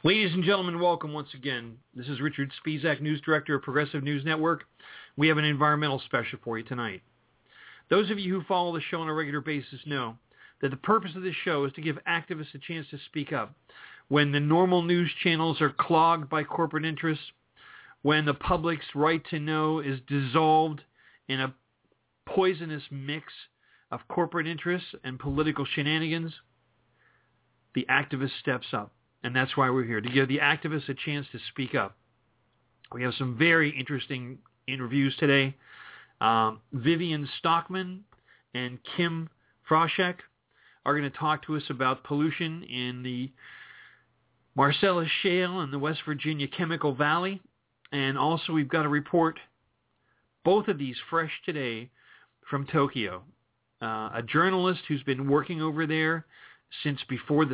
Ladies and gentlemen, welcome once again. This is Richard Spisak, News Director of Progressive News Network. We have an environmental special for you tonight. Those of you who follow the show on a regular basis know that the purpose of this show is to give activists a chance to speak up. When the normal news channels are clogged by corporate interests, when the public's right to know is dissolved in a poisonous mix of corporate interests and political shenanigans, the activist steps up. And that's why we're here, to give the activists a chance to speak up. We have some very interesting interviews today. Vivian Stockman and Kim Froschek are going to talk to us about pollution in the Marcellus Shale and the West Virginia Chemical Valley. And also we've got a report, both of these fresh today, from Tokyo. A journalist who's been working over there since before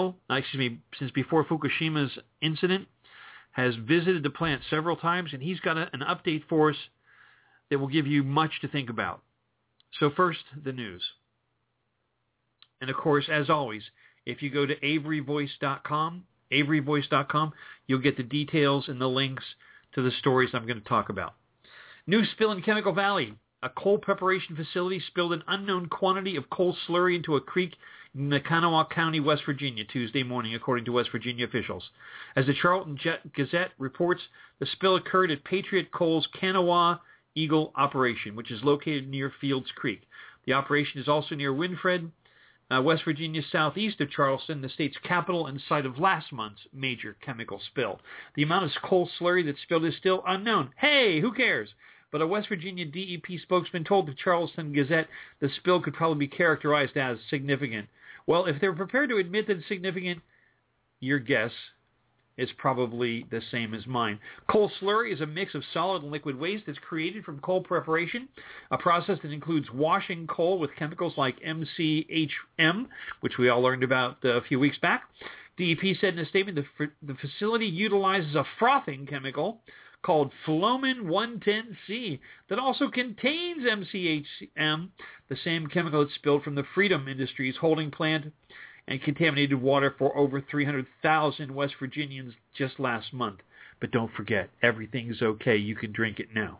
Fukushima's incident, has visited the plant several times, and he's got an update for us that will give you much to think about. So first, the news. And of course, as always, if you go to averyvoice.com, you'll get the details and the links to the stories I'm going to talk about. New spill in Chemical Valley. A coal preparation facility spilled an unknown quantity of coal slurry into a creek in Kanawha County, West Virginia, Tuesday morning, according to West Virginia officials. As the Charlton Gazette reports, the spill occurred at Patriot Coal's Kanawha Eagle operation, which is located near Fields Creek. The operation is also near Winfred, West Virginia, southeast of Charleston, the state's capital and site of last month's major chemical spill. The amount of coal slurry that spilled is still unknown. Hey, who cares? But a West Virginia DEP spokesman told the Charleston Gazette the spill could probably be characterized as significant. Well, if they're prepared to admit that it's significant, your guess is probably the same as mine. Coal slurry is a mix of solid and liquid waste that's created from coal preparation, a process that includes washing coal with chemicals like MCHM, which we all learned about a few weeks back. DEP said in a statement the facility utilizes a frothing chemical called Flomin 110C that also contains MCHM, the same chemical that spilled from the Freedom Industries holding plant and contaminated water for over 300,000 West Virginians just last month. But don't forget, everything's okay. You can drink it now.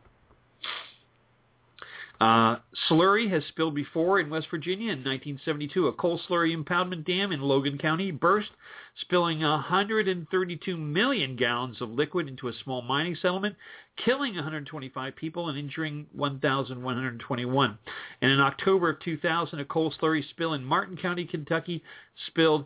Slurry has spilled before in West Virginia. In 1972, a coal slurry impoundment dam in Logan County burst, spilling 132 million gallons of liquid into a small mining settlement, killing 125 people and injuring 1,121. And in October of 2000, a coal slurry spill in Martin County, Kentucky, spilled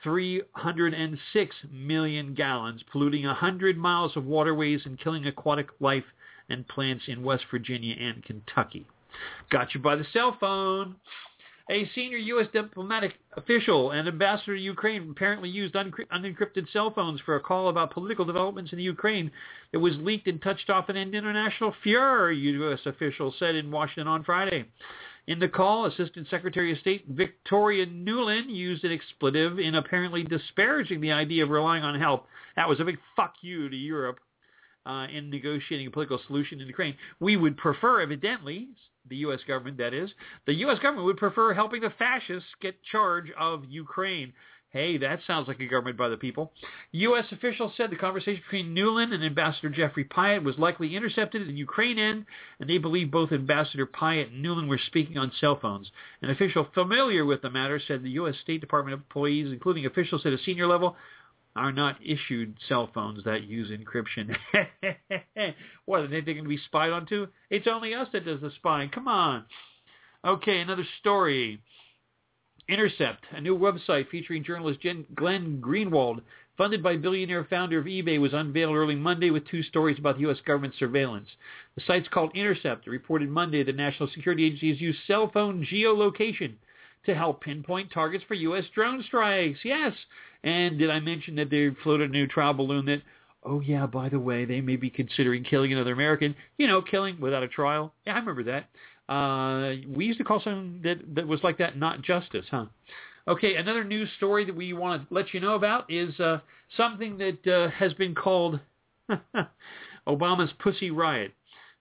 306 million gallons, polluting 100 miles of waterways and killing aquatic life and plants in West Virginia and Kentucky. Got you by the cell phone. A senior U.S. diplomatic official and ambassador to Ukraine apparently used unencrypted cell phones for a call about political developments in the Ukraine that was leaked and touched off an international furor, U.S. officials said in Washington on Friday. In the call, Assistant Secretary of State Victoria Nuland used an expletive in apparently disparaging the idea of relying on help. That was a big fuck you to Europe in negotiating a political solution in Ukraine. We would prefer, evidently, the U.S. government, that is, the U.S. government would prefer helping the fascists get charge of Ukraine. Hey, that sounds like a government by the people. U.S. officials said the conversation between Nuland and Ambassador Jeffrey Pyatt was likely intercepted at the Ukraine end, and they believe both Ambassador Pyatt and Nuland were speaking on cell phones. An official familiar with the matter said the U.S. State Department employees, including officials at a senior level, are not issued cell phones that use encryption. What, are they going to be spied on too? It's only us that does the spying. Come on. Okay, another story. Intercept, a new website featuring journalist Glenn Greenwald, funded by billionaire founder of eBay, was unveiled early Monday with two stories about the U.S. government surveillance. The site's called Intercept. It reported Monday the National Security Agency has used cell phone geolocation to help pinpoint targets for U.S. drone strikes. Yes. And did I mention that they floated a new trial balloon that, oh yeah, by the way, they may be considering killing another American. You know, killing without a trial. Yeah, I remember that. We used to call something that was like that not justice, huh? Okay, another news story that we want to let you know about is something that has been called Obama's Pussy Riot.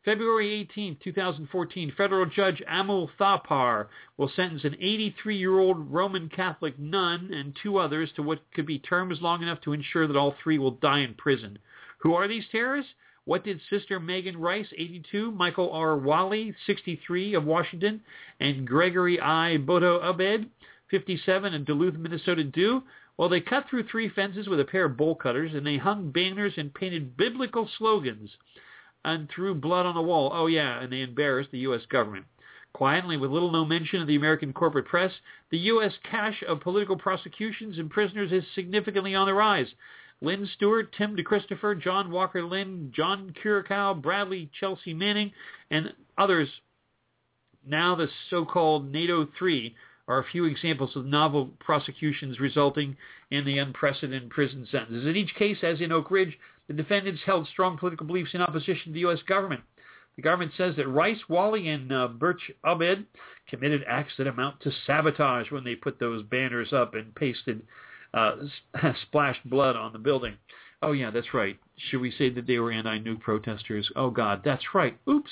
February 18, 2014, federal judge Amul Thapar will sentence an 83-year-old Roman Catholic nun and 2 others to what could be terms long enough to ensure that all 3 will die in prison. Who are these terrorists? What did Sister Megan Rice, 82, Michael R. Wally, 63, of Washington, and Gregory I. Bodo Obed, 57, of Duluth, Minnesota, do? Well, they cut through 3 fences with a pair of bolt cutters, and they hung banners and painted biblical slogans and threw blood on the wall. Oh, yeah, and they embarrassed the U.S. government. Quietly, with little no mention of the American corporate press, the U.S. cache of political prosecutions and prisoners is significantly on the rise. Lynn Stewart, Tim DeChristopher, John Walker Lynn, John Curacao, Bradley Chelsea Manning, and others, now the so-called NATO 3, are a few examples of novel prosecutions resulting in the unprecedented prison sentences. In each case, as in Oak Ridge, the defendants held strong political beliefs in opposition to the U.S. government. The government says that Rice, Wally, and Birch Obed committed acts that amount to sabotage when they put those banners up and pasted splashed blood on the building. Oh, yeah, that's right. Should we say that they were anti-nuke protesters? Oh, God, that's right. Oops.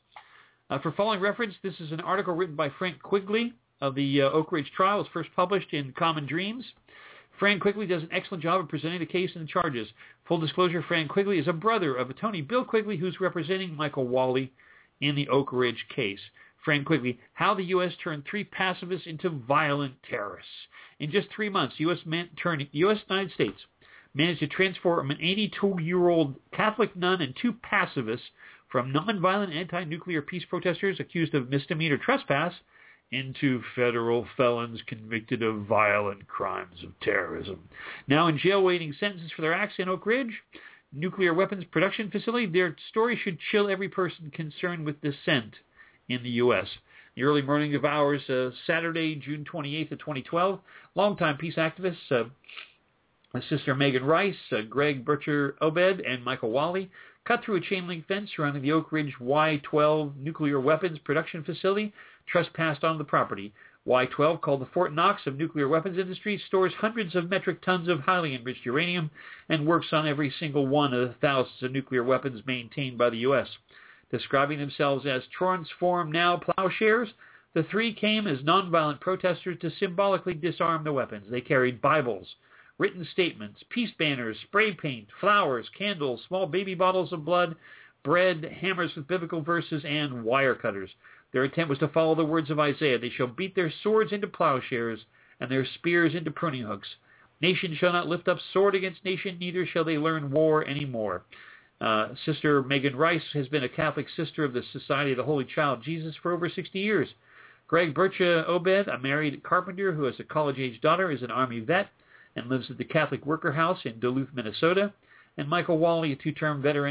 For following reference, this is an article written by Frank Quigley of the Oak Ridge trial. It was first published in Common Dreams. Frank Quigley does an excellent job of presenting the case and the charges. Full disclosure, Frank Quigley is a brother of attorney Bill Quigley, who's representing Michael Wally in the Oak Ridge case. Frank Quigley, how the U.S. turned 3 pacifists into violent terrorists. In just 3 months, U.S. United States managed to transform an 82-year-old Catholic nun and 2 pacifists from nonviolent anti-nuclear peace protesters accused of misdemeanor trespass into federal felons convicted of violent crimes of terrorism. Now in jail waiting sentences for their acts in Oak Ridge, nuclear weapons production facility, their story should chill every person concerned with dissent in the U.S. The early morning of hours, Saturday, June 28th of 2012, longtime peace activists, Sister Megan Rice, Greg Bircher Obed, and Michael Wally cut through a chain-link fence surrounding the Oak Ridge Y-12 nuclear weapons production facility, trespassed onto the property. Y-12, called the Fort Knox of nuclear weapons industry, stores hundreds of metric tons of highly enriched uranium and works on every single one of the thousands of nuclear weapons maintained by the U.S. Describing themselves as transformed now plowshares, the 3 came as nonviolent protesters to symbolically disarm the weapons. They carried Bibles, written statements, peace banners, spray paint, flowers, candles, small baby bottles of blood, bread, hammers with biblical verses, and wire cutters. Their intent was to follow the words of Isaiah. They shall beat their swords into plowshares and their spears into pruning hooks. Nation shall not lift up sword against nation, neither shall they learn war any more. Sister Megan Rice has been a Catholic sister of the Society of the Holy Child Jesus for over 60 years. Greg Bircher Obed, a married carpenter who has a college-age daughter, is an Army vet and lives at the Catholic Worker House in Duluth, Minnesota. And Michael Wally, a 2-term veteran,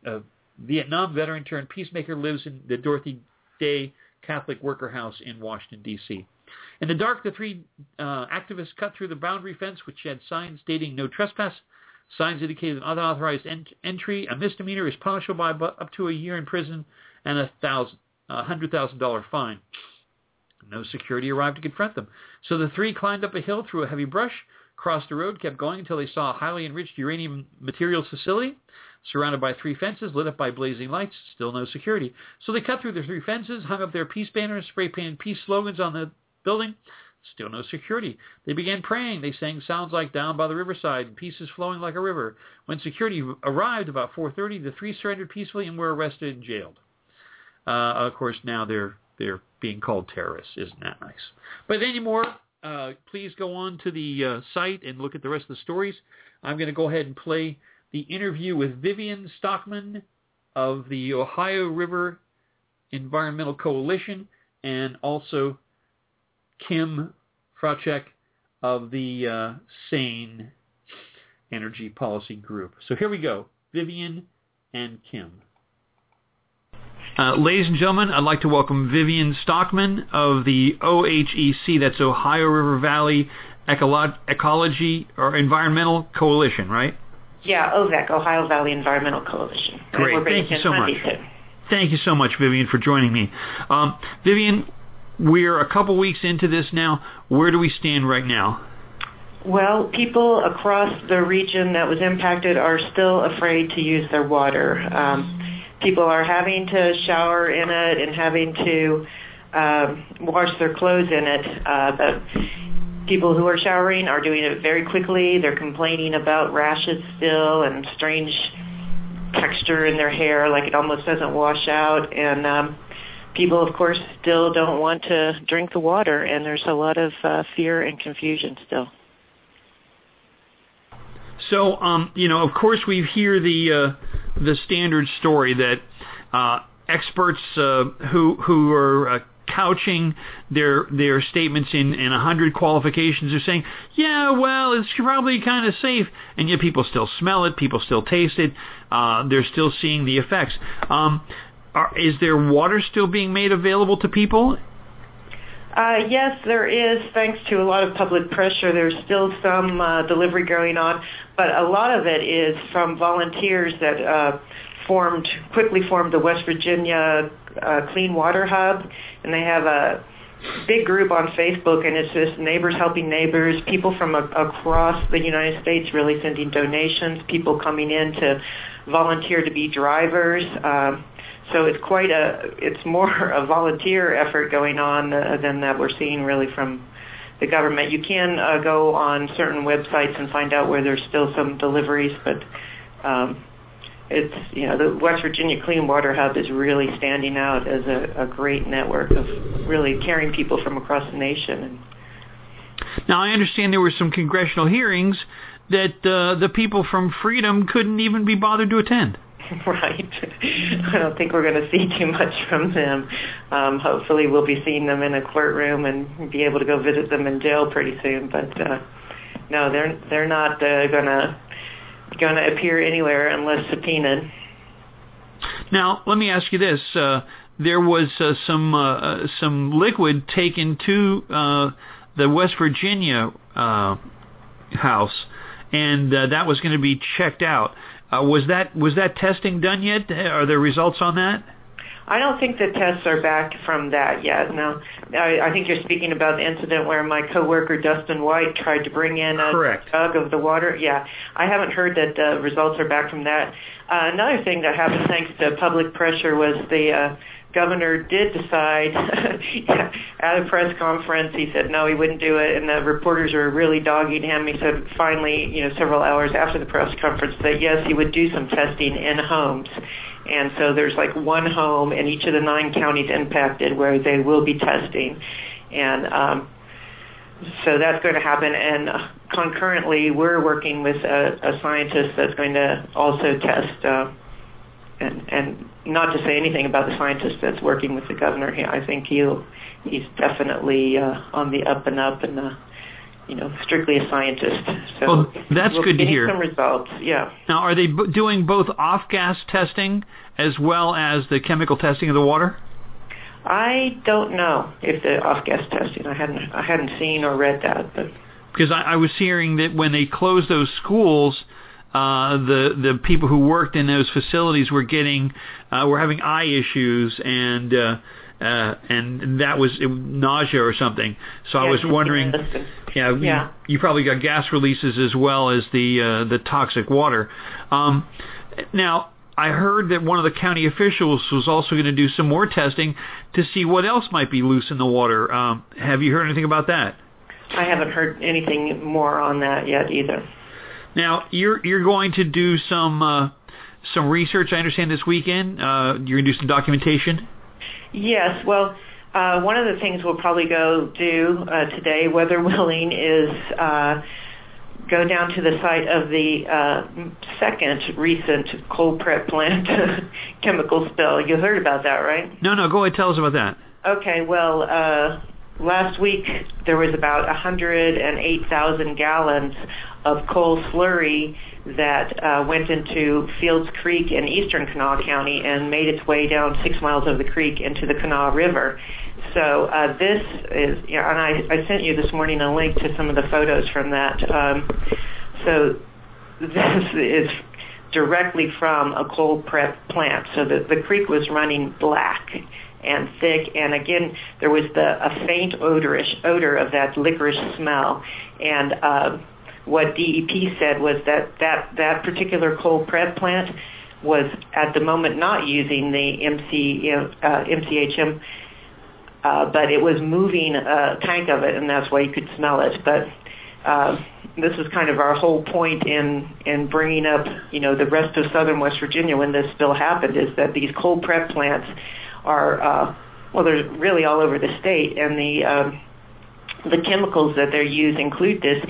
Vietnam veteran turned peacemaker, lives in the Dorothy Day Catholic Worker House in Washington, D.C. In the dark, the 3 activists cut through the boundary fence, which had signs stating no trespass. Signs indicated an unauthorized entry. A misdemeanor is punishable by up to a year in prison and a $100,000 fine. No security arrived to confront them. So the 3 climbed up a hill through a heavy brush, crossed the road, kept going until they saw a highly enriched uranium materials facility, surrounded by 3 fences, lit up by blazing lights, still no security. So they cut through the 3 fences, hung up their peace banners, spray-painted peace slogans on the building, still no security. They began praying. They sang sounds like Down by the Riverside and Peace is Flowing like a River. When security arrived about 4:30, the 3 surrendered peacefully and were arrested and jailed. Of course, now they're being called terrorists. Isn't that nice? But anymore, please go on to the site and look at the rest of the stories. I'm going to go ahead and play the interview with Vivian Stockman of the Ohio River Environmental Coalition and also Kim Frauchek of the Sane Energy Policy Group. So here we go, Vivian and Kim. Ladies and gentlemen, I'd like to welcome Vivian Stockman of the OHEC, that's Ohio River Valley Ecology or Environmental Coalition, right? Yeah, OVEC, Ohio Valley Environmental Coalition. Great, thank you so much. Thank you so much, Vivian, for joining me. Vivian, we're a couple weeks into this now. Where do we stand right now? Well, people across the region that was impacted are still afraid to use their water. people are having to shower in it and having to wash their clothes in it. The people who are showering are doing it very quickly. They're complaining about rashes still and strange texture in their hair, like it almost doesn't wash out. And people, of course, still don't want to drink the water, and there's a lot of fear and confusion still. So, of course, we hear the standard story that experts who are couching their statements in 100 qualifications are saying, yeah, well, it's probably kind of safe, and yet people still smell it, people still taste it, they're still seeing the effects. Is there water still being made available to people? Yes, there is. Thanks to a lot of public pressure, there's still some delivery going on, but a lot of it is from volunteers that quickly formed the West Virginia Clean Water Hub, and they have a big group on Facebook, and it's just neighbors helping neighbors, people from across the United States really sending donations, people coming in to volunteer to be drivers. So it's more a volunteer effort going on than that we're seeing really from the government. You can go on certain websites and find out where there's still some deliveries, but the West Virginia Clean Water Hub is really standing out as a great network of really caring people from across the nation. Now, I understand there were some congressional hearings that the people from Freedom couldn't even be bothered to attend. Right. I don't think we're going to see too much from them. Hopefully we'll be seeing them in a courtroom and be able to go visit them in jail pretty soon. But no, they're not going to appear anywhere unless subpoenaed. Now, let me ask you this. There was some liquid taken to the West Virginia house, and that was going to be checked out. Was that testing done yet? Are there results on that? I don't think the tests are back from that yet. No, I think you're speaking about the incident where my coworker Dustin White tried to bring in a jug of the water. Yeah, I haven't heard that the results are back from that. Another thing that happened thanks to public pressure was the governor did decide at a press conference, he said no, he wouldn't do it, and the reporters were really dogging him. He said finally, several hours after the press conference, that yes, he would do some testing in homes. And so there's like one home in each of the 9 counties impacted where they will be testing. And so that's going to happen. And concurrently, we're working with a scientist that's going to also test and not to say anything about the scientist that's working with the governor. I think he's definitely on the up and up, and strictly a scientist. So well, that's good to hear. Some results, yeah. Now, are they doing both off-gas testing as well as the chemical testing of the water? I don't know if the off-gas testing. I hadn't seen or read that, but because I was hearing that when they closed those schools, the people who worked in those facilities were having eye issues and that was nausea or something. So I was wondering, you probably got gas releases as well as the toxic water. Now, I heard that one of the county officials was also going to do some more testing to see what else might be loose in the water. Have you heard anything about that? I haven't heard anything more on that yet either. Now, you're going to do some research, I understand, this weekend. You're going to do some documentation? Yes. Well, one of the things we'll probably go do today, weather willing, is go down to the site of the second recent coal prep plant chemical spill. You heard about that, right? No, go ahead. Tell us about that. Okay. Well, last week there was about 108,000 gallons of coal slurry that went into Fields Creek in eastern Kanawha County and made its way down 6 miles of the creek into the Kanawha River. So this is, and I sent you this morning a link to some of the photos from that. So this is directly from a coal prep plant. So the creek was running black and thick, and again, there was a faint odor of that licorice smell. And what DEP said was that particular coal prep plant was at the moment not using the MCHM, but it was moving a tank of it, and that's why you could smell it. But this is kind of our whole point in bringing up, the rest of southern West Virginia when this spill happened, is that these coal prep plants are, they're really all over the state, and the chemicals that they use include this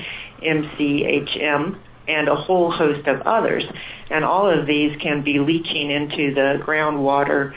MCHM and a whole host of others. And all of these can be leaching into the groundwater,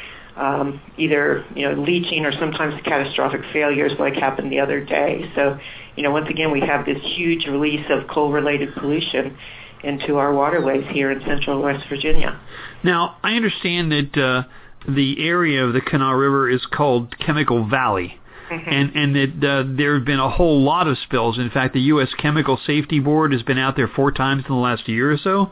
either leaching or sometimes catastrophic failures like happened the other day. So, once again, we have this huge release of coal-related pollution into our waterways here in central West Virginia. Now, I understand that the area of the Kanawha River is called Chemical Valley. Mm-hmm. And that there have been a whole lot of spills. In fact, the U.S. Chemical Safety Board has been out there 4 times in the last year or so.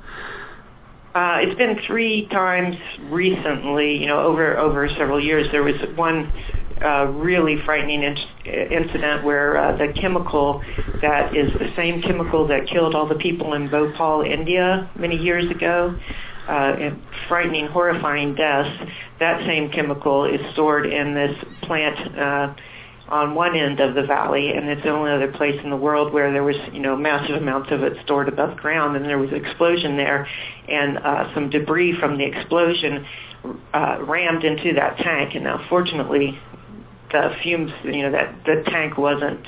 It's been 3 times recently, over several years. There was one really frightening incident where the chemical that is the same chemical that killed all the people in Bhopal, India, many years ago, frightening, horrifying deaths, that same chemical is stored in this plant on one end of the valley, and it's the only other place in the world where there was, massive amounts of it stored above ground, and there was an explosion there, and some debris from the explosion rammed into that tank, and now fortunately the fumes, that the tank wasn't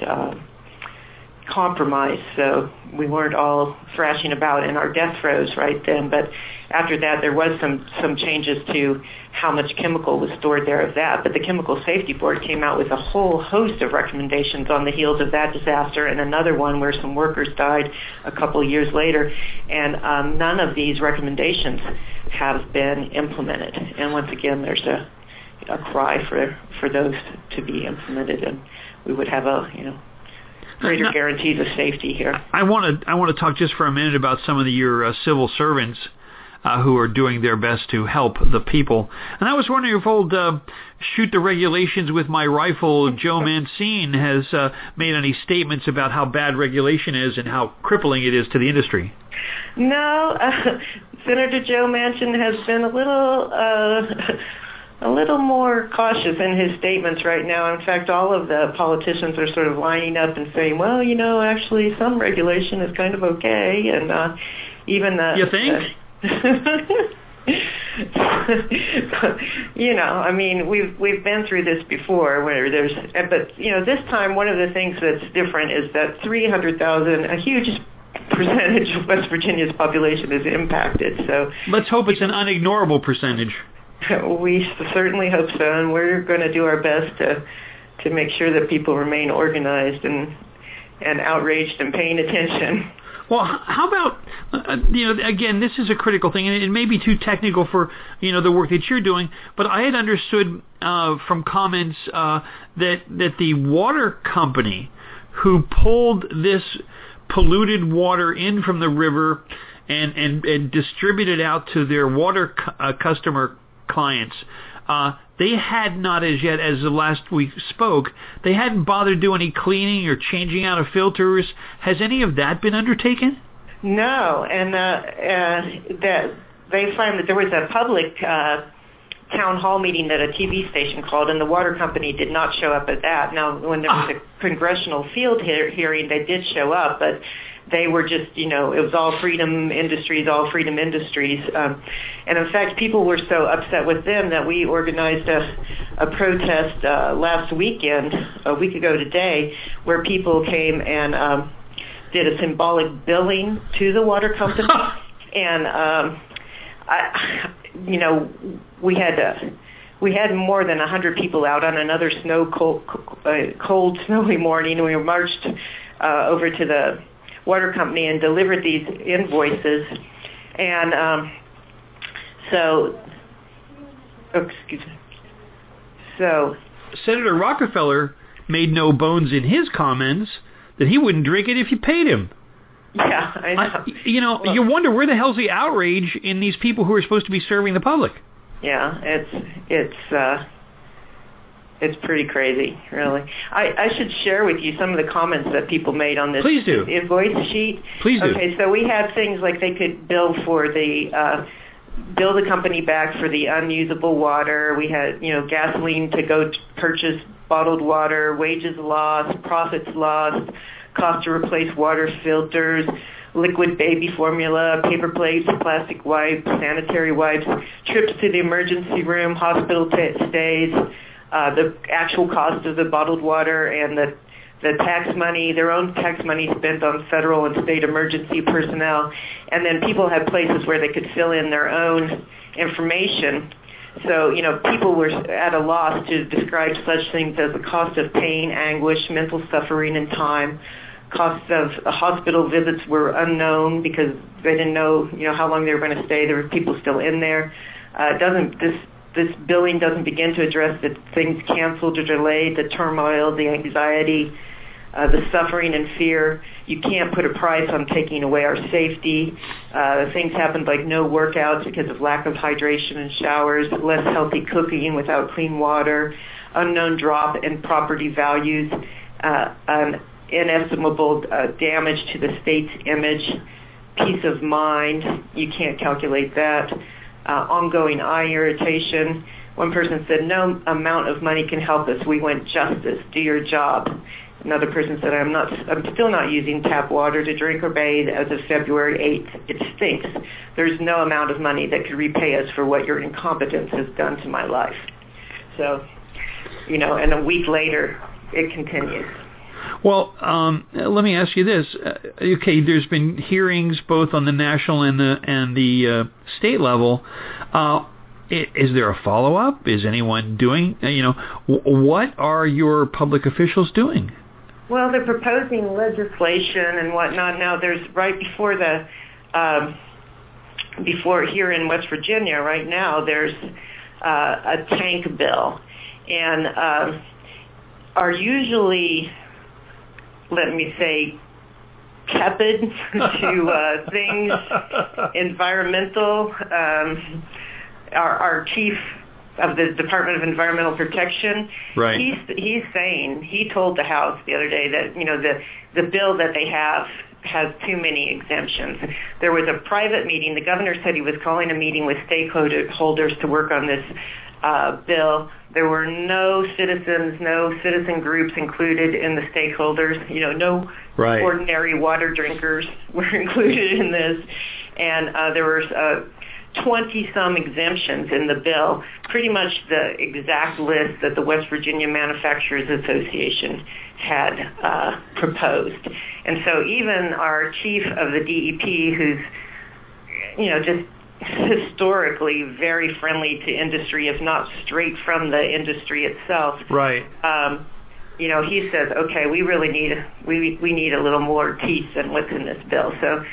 compromised, so we weren't all thrashing about in our death throes right then. But after that, there was some changes to how much chemical was stored there of that. But the Chemical Safety Board came out with a whole host of recommendations on the heels of that disaster, and another one where some workers died a couple of years later. And none of these recommendations have been implemented. And once again, there's a cry for those to be implemented, and we would have greater guarantees of safety here. I want to talk just for a minute about some of your civil servants who are doing their best to help the people. And I was wondering if old Shoot the Regulations with My Rifle, Joe Manchin, has made any statements about how bad regulation is and how crippling it is to the industry. No, Senator Joe Manchin has been a little more cautious in his statements right now. In fact, all of the politicians are sort of lining up and saying, well, actually some regulation is kind of okay. And even the... You think? We've been through this before where but this time one of the things that's different is that 300,000, a huge percentage of West Virginia's population is impacted. So let's hope it's an unignorable percentage. We certainly hope so, and we're going to do our best to make sure that people remain organized and outraged and paying attention. Well, how about, again, this is a critical thing, and it may be too technical for, the work that you're doing, but I had understood from comments that the water company who pulled this polluted water in from the river and distributed out to their water customer clients, they had not as yet, as the last we spoke, they hadn't bothered doing any cleaning or changing out of filters. Has any of that been undertaken? No, and that they found that there was a public town hall meeting that a TV station called, and the water company did not show up at that. Now, when there was a congressional field hearing, they did show up, but they were just, it was all Freedom Industries. And in fact, people were so upset with them that we organized a protest last weekend, a week ago today, where people came and did a symbolic billing to the water company. And, we had more than 100 people out on another cold, snowy morning, and we marched over to the water company and delivered these invoices. And so Senator Rockefeller made no bones in his comments that he wouldn't drink it if you paid him. Yeah, I know. You wonder where the hell's the outrage in these people who are supposed to be serving the public? Yeah, it's pretty crazy, really. I should share with you some of the comments that people made on this Please do. Invoice sheet. Please do. Okay, so we had things like they could bill for the bill the company back for the unusable water. We had, gasoline to go purchase bottled water, wages lost, profits lost, cost to replace water filters, liquid baby formula, paper plates, plastic wipes, sanitary wipes, trips to the emergency room, hospital stays, the actual cost of the bottled water, and the tax money, their own tax money spent on federal and state emergency personnel. And then people had places where they could fill in their own information. So, people were at a loss to describe such things as the cost of pain, anguish, mental suffering, and time. Costs of hospital visits were unknown because they didn't know, how long they were going to stay. There were people still in there. This billing doesn't begin to address the things canceled or delayed, the turmoil, the anxiety, the suffering and fear. You can't put a price on taking away our safety. Things happened like no workouts because of lack of hydration and showers, less healthy cooking without clean water, unknown drop in property values, an inestimable damage to the state's image, peace of mind. You can't calculate that. Ongoing eye irritation. One person said, no amount of money can help us. We want justice. Do your job. Another person said, I'm still not using tap water to drink or bathe as of February 8th. It stinks. There's no amount of money that could repay us for what your incompetence has done to my life. So, and a week later, it continues. Well, let me ask you this. Okay, there's been hearings both on the national and the state level. Is there a follow-up? Is anyone doing, what are your public officials doing? Well, they're proposing legislation and whatnot. Now, there's right before before here in West Virginia right now, there's a tank bill. And are usually, let me say, tepid to things environmental. Our chief of the Department of Environmental Protection, right. He's saying, he told the House the other day that, the bill that they have has too many exemptions. There was a private meeting. The governor said he was calling a meeting with stakeholders to work on this bill. There were no citizen groups included in the stakeholders. No right. ordinary water drinkers were included in this. And there were 20-some exemptions in the bill, pretty much the exact list that the West Virginia Manufacturers Association had proposed. And so even our chief of the DEP, who's, just historically very friendly to industry, if not straight from the industry itself. Right. He says, okay, we really need a little more teeth than what's in this bill. So,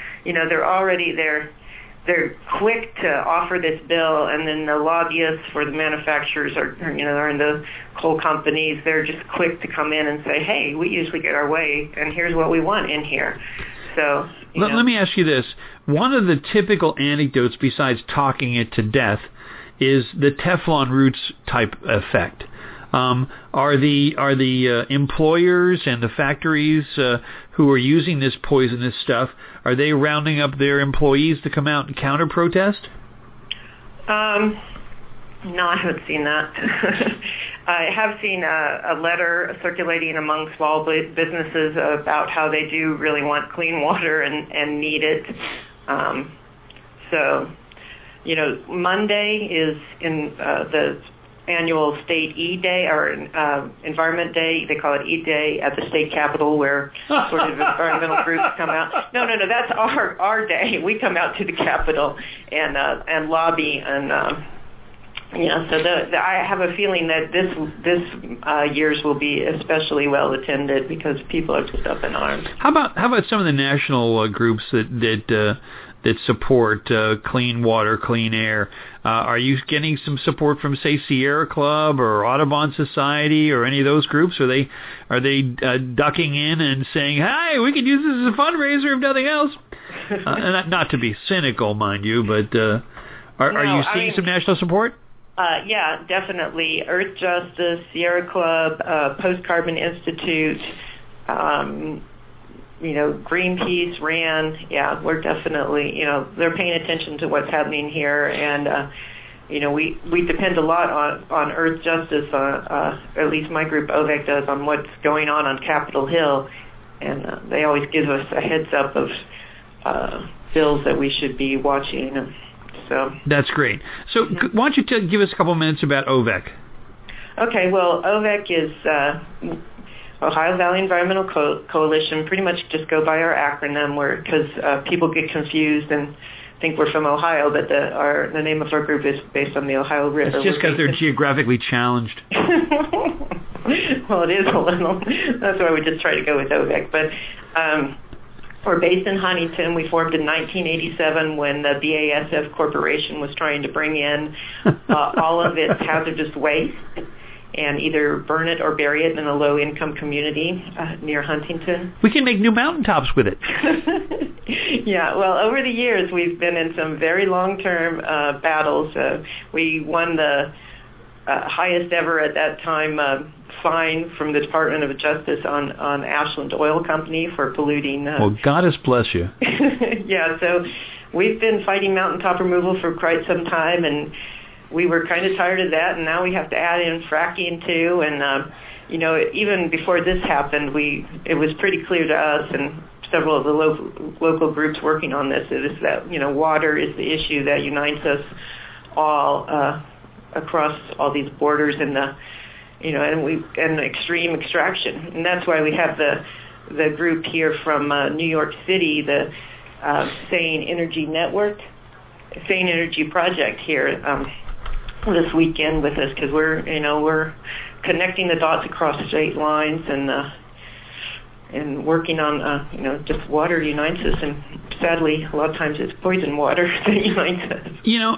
they're quick to offer this bill, and then the lobbyists for the manufacturers are in the coal companies. They're just quick to come in and say, hey, we usually get our way, and here's what we want in here. So let me ask you this. One of the typical anecdotes, besides talking it to death, is the Teflon roots type effect. Are the employers and the factories who are using this poisonous stuff, are they rounding up their employees to come out and counter-protest? No, I haven't seen that. I have seen a letter circulating among small businesses about how they do really want clean water and need it. Monday is in the annual state E-Day or Environment Day. They call it E-Day at the state capitol, where sort of environmental groups come out. No, that's our day. We come out to the capitol and lobby and. I have a feeling that this year's will be especially well attended because people are just up in arms. How about some of the national groups that support clean water, clean air? Are you getting some support from, say, Sierra Club or Audubon Society or any of those groups? Are they ducking in and saying, "Hey, we could use this as a fundraiser if nothing else"? Not to be cynical, mind you, but are you seeing some national support? Yeah, definitely. Earth Justice, Sierra Club, Post Carbon Institute, Greenpeace, RAND, we're definitely, they're paying attention to what's happening here, and we depend a lot on Earth Justice, at least my group OVEC does, on what's going on Capitol Hill, and they always give us a heads up of bills that we should be watching. So that's great. So why don't you give us a couple minutes about OVEC? Okay, well, OVEC is Ohio Valley Environmental Coalition. Pretty much just go by our acronym, because people get confused and think we're from Ohio, but the name of our group is based on the Ohio River. It's just because they're geographically challenged. Well, it is a little. That's why we just try to go with OVEC. But we're based in Huntington. We formed in 1987 when the BASF Corporation was trying to bring in all of its hazardous waste and either burn it or bury it in a low-income community near Huntington. We can make new mountaintops with it. Yeah, well, over the years, we've been in some very long-term battles. We won the highest ever at that time fine from the Department of Justice on Ashland Oil Company for polluting. Well, Goddess bless you. Yeah, so we've been fighting mountaintop removal for quite some time, and we were kind of tired of that, and now we have to add in fracking too. And even before this happened, it was pretty clear to us and several of the local groups working on this is that water is the issue that unites us all across all these borders and and extreme extraction, and that's why we have the group here from New York City, the Sane Energy Project here. This weekend with us, because we're connecting the dots across state lines and working on just water unites us, and sadly a lot of times it's poison water that unites us.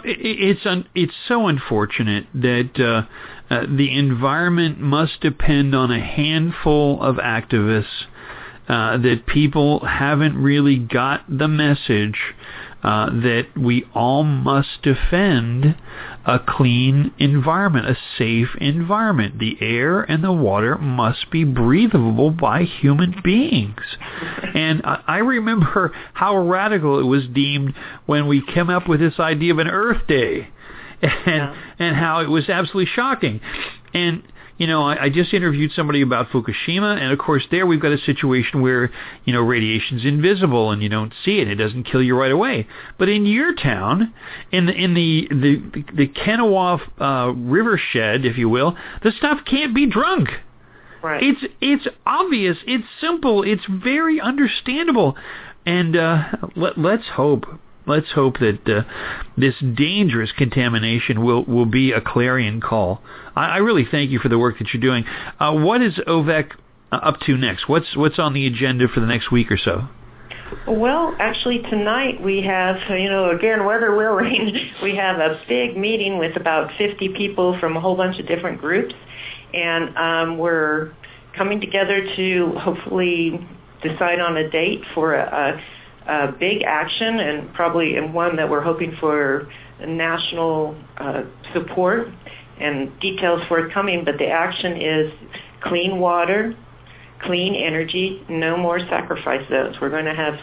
It's so unfortunate that the environment must depend on a handful of activists, that people haven't really got the message that we all must defend a clean environment, a safe environment. The air and the water must be breathable by human beings. And I remember how radical it was deemed when we came up with this idea of an Earth Day, and how it was absolutely shocking. And I just interviewed somebody about Fukushima, and of course there we've got a situation where, radiation's invisible and you don't see it. It doesn't kill you right away. But in your town, in the Kennewaw River shed, if you will, the stuff can't be drunk. Right. It's obvious. It's simple. It's very understandable. And let's hope that this dangerous contamination will be a clarion call. I really thank you for the work that you're doing. What is OVEC up to next? What's on the agenda for the next week or so? Well, actually tonight we have, again, weather willing, we have a big meeting with about 50 people from a whole bunch of different groups, and we're coming together to hopefully decide on a date for a big action, and probably one that we're hoping for national support, and details forthcoming. But the action is clean water, clean energy, no more sacrifice zones. We're going to have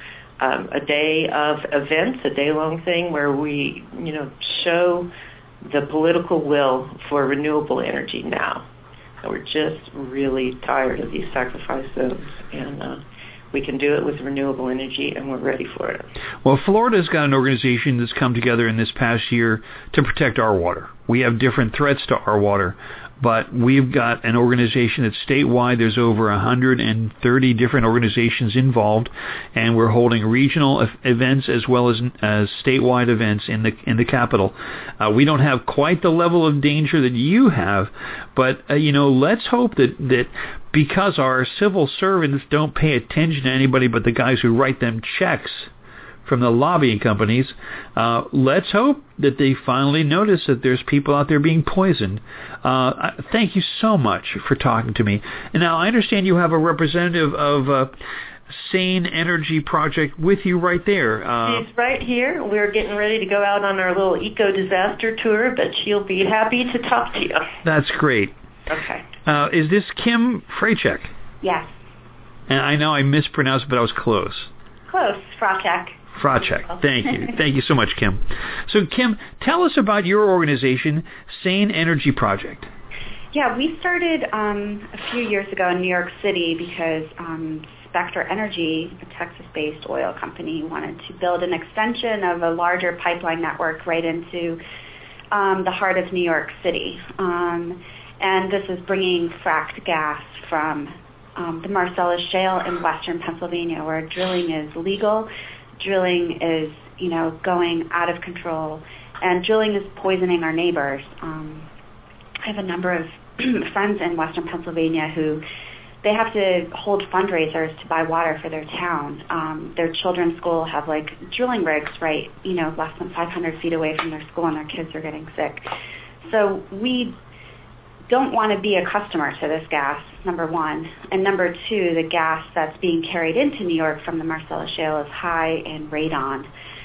a day of events, a day-long thing where we, show the political will for renewable energy now. And we're just really tired of these sacrifice zones, and we can do it with renewable energy, and we're ready for it. Well, Florida's got an organization that's come together in this past year to protect our water. We have different threats to our water, but we've got an organization that's statewide. There's over 130 different organizations involved, and we're holding regional events as well as statewide events in the capital. We don't have quite the level of danger that you have, but let's hope that because our civil servants don't pay attention to anybody but the guys who write them checks from the lobbying companies, let's hope that they finally notice that there's people out there being poisoned. Thank you so much for talking to me. And now I understand you have a representative of Sane Energy Project with you right there. She's right here. We're getting ready to go out on our little eco-disaster tour, but she'll be happy to talk to you. That's great. Okay. Is this Kim Frachek? Yes. And I know I mispronounced, but I was close. Close, Fracek. Fracek. Thank you. Thank you so much, Kim. So, Kim, tell us about your organization, Sane Energy Project. Yeah, we started a few years ago in New York City because Spectra Energy, a Texas-based oil company, wanted to build an extension of a larger pipeline network right into the heart of New York City. And this is bringing fracked gas from the Marcellus Shale in western Pennsylvania, where drilling is legal, drilling is, going out of control, and drilling is poisoning our neighbors. I have a number of friends in western Pennsylvania who they have to hold fundraisers to buy water for their town. Their children's school have drilling rigs right, less than 500 feet away from their school, and their kids are getting sick. So we don't want to be a customer to this gas, number one. And number two, the gas that's being carried into New York from the Marcellus Shale is high in radon.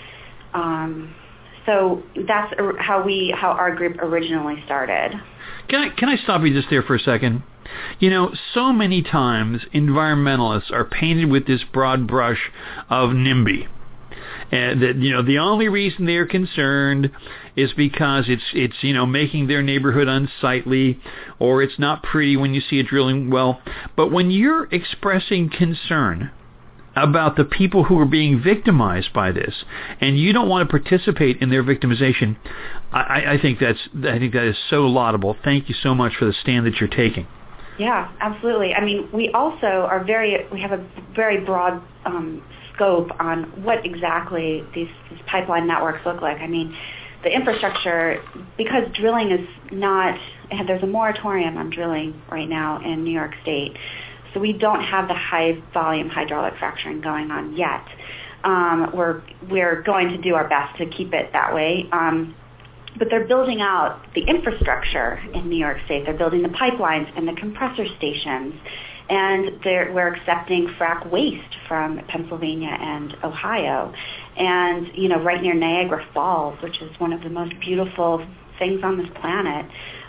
So that's how our group originally started. Can I stop you just there for a second? So many times environmentalists are painted with this broad brush of NIMBY. And that the only reason they're concerned is because it's making their neighborhood unsightly, or it's not pretty when you see a drilling well. But when you're expressing concern about the people who are being victimized by this, and you don't want to participate in their victimization, I think that is so laudable. Thank you so much for the stand that you're taking. Yeah, absolutely. I mean, we also we have a very broad scope on what exactly these pipeline networks look like. I mean, the infrastructure, because drilling is not, there's a moratorium on drilling right now in New York State. So we don't have the high volume hydraulic fracturing going on yet. We're going to do our best to keep it that way. But they're building out the infrastructure in New York State. They're building the pipelines and the compressor stations. And we're accepting frac waste from Pennsylvania and Ohio. And, right near Niagara Falls, which is one of the most beautiful things on this planet,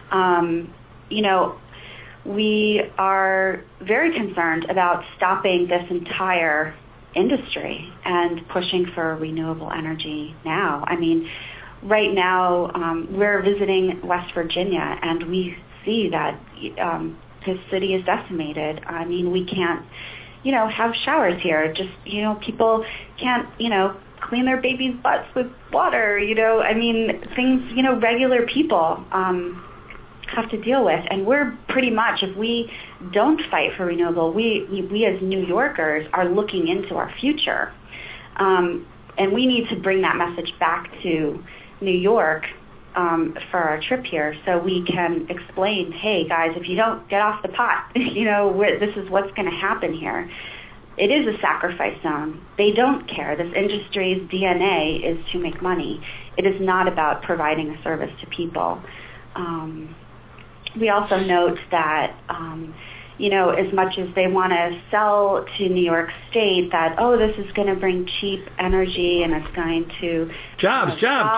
we are very concerned about stopping this entire industry and pushing for renewable energy now. I mean, right now we're visiting West Virginia, and we see that this city is decimated. I mean, we can't, have showers here. Just, people can't, clean their babies' butts with water, I mean, things, regular people have to deal with. And we're pretty much, if we don't fight for renewable, we as New Yorkers are looking into our future. And we need to bring that message back to New York for our trip here, so we can explain, hey guys, if you don't get off the pot, this is what's going to happen here. It is a sacrifice zone. They don't care. This industry's DNA is to make money. It is not about providing a service to people. We also note that as much as they want to sell to New York State that, this is going to bring cheap energy and it's going to jobs.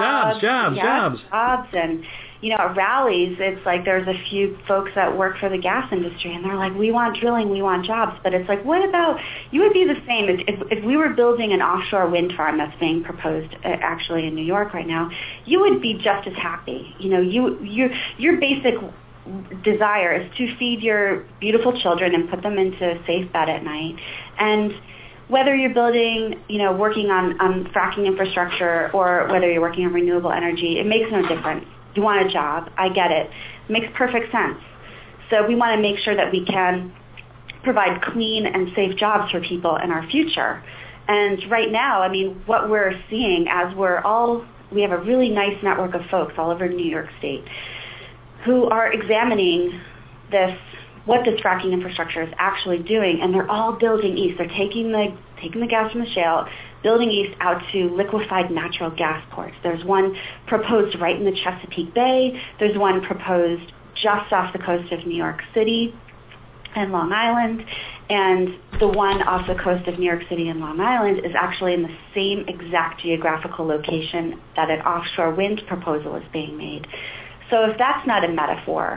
And, at rallies, it's like there's a few folks that work for the gas industry, and they're like, we want drilling, we want jobs. But it's like, what about, you would be the same if we were building an offshore wind farm that's being proposed actually in New York right now, you would be just as happy. Your basic desire is to feed your beautiful children and put them into a safe bed at night. And whether you're building, working on fracking infrastructure, or whether you're working on renewable energy, it makes no difference. You want a job. I get it. It makes perfect sense. So we want to make sure that we can provide clean and safe jobs for people in our future. And right now, I mean, what we're seeing as we have a really nice network of folks all over New York State who are examining what this fracking infrastructure is actually doing, and they're all building east. They're taking the gas from the shale, building east out to liquefied natural gas ports. There's one proposed right in the Chesapeake Bay. There's one proposed just off the coast of New York City and Long Island. And the one off the coast of New York City and Long Island is actually in the same exact geographical location that an offshore wind proposal is being made. So if that's not a metaphor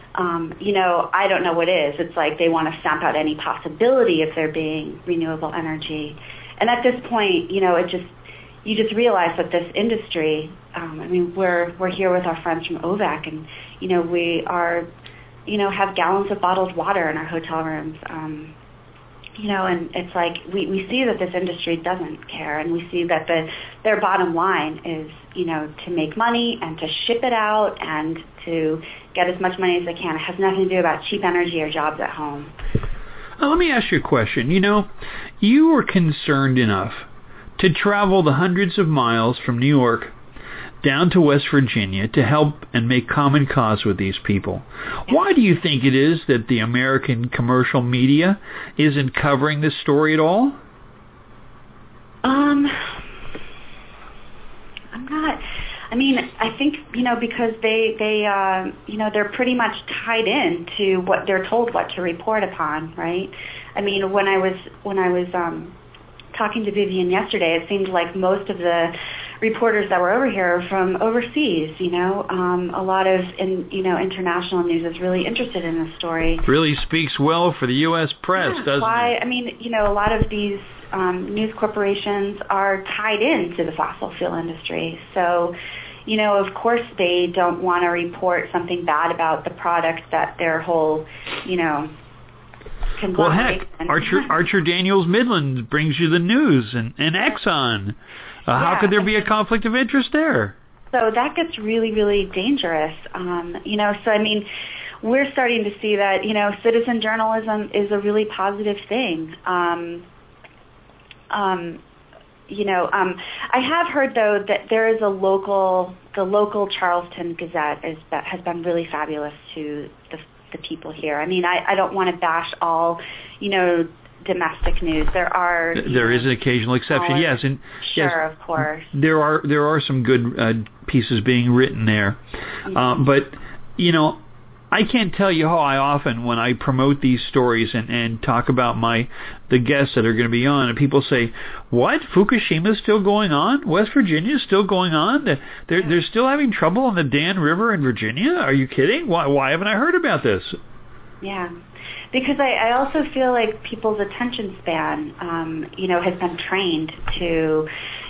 I don't know what is. It's like they want to stamp out any possibility of there being renewable energy. And at this point, you just realize that this industry, we're here with our friends from OVAC, and, we are, have gallons of bottled water in our hotel rooms. And it's like we see that this industry doesn't care, and we see that their bottom line is, to make money and to ship it out and to get as much money as they can. It has nothing to do about cheap energy or jobs at home. Let me ask you a question. You were concerned enough to travel the hundreds of miles from New York down to West Virginia to help and make common cause with these people. Why do you think it is that the American commercial media isn't covering this story at all? I think, because they're pretty much tied in to what they're told what to report upon, right? When I was talking to Vivian yesterday, it seemed like most of the reporters that were over here are from overseas. A lot of international news is really interested in this story. Really speaks well for the U.S. press, doesn't it? A lot of these news corporations are tied into the fossil fuel industry. So, of course they don't want to report something bad about the product that their whole, well, heck, Archer Daniels Midland brings you the news, and Exxon. How could there be a conflict of interest there? So that gets really, really dangerous. We're starting to see that, citizen journalism is a really positive thing. I have heard, though, that there is the local Charleston Gazette has been really fabulous to the people here. I don't want to bash all, domestic news. There is an occasional exception, yes, and sure, of course. There are some good pieces being written there, but I can't tell you how often when I promote these stories and talk about the guests that are going to be on, and people say, "What? Fukushima's still going on? West Virginia's still going on? They're still having trouble on the Dan River in Virginia? Are you kidding? Why haven't I heard about this?" Yeah. Because I also feel like people's attention span, has been trained to,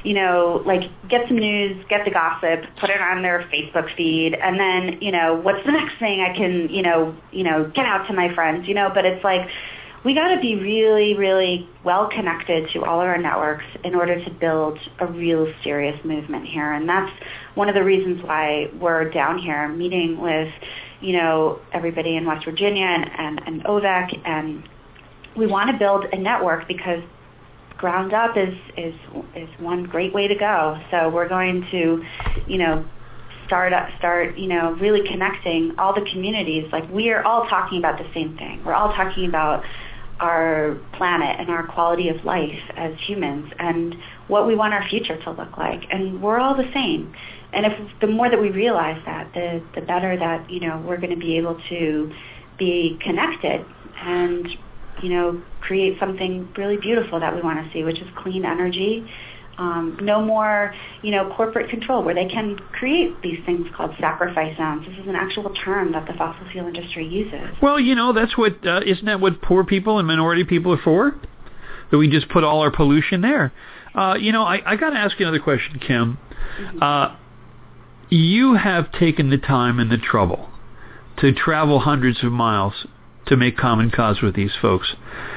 get some news, get the gossip, put it on their Facebook feed, and then, what's the next thing I can, get out to my friends, But it's like we got to be really, really well connected to all of our networks in order to build a real serious movement here, and that's one of the reasons why we're down here meeting with everybody in West Virginia and OVAC, and we want to build a network because ground up is one great way to go. So we're going to, start, really connecting all the communities. Like, we are all talking about the same thing. We're all talking about our planet and our quality of life as humans and what we want our future to look like. And we're all the same. And the more that we realize that, the better that, we're going to be able to be connected and, create something really beautiful that we want to see, which is clean energy. No more, corporate control where they can create these things called sacrifice zones. This is an actual term that the fossil fuel industry uses. Well, that's what, isn't that what poor people and minority people are for? That we just put all our pollution there. I got to ask you another question, Kim. Mm-hmm. You have taken the time and the trouble to travel hundreds of miles to make common cause with these folks.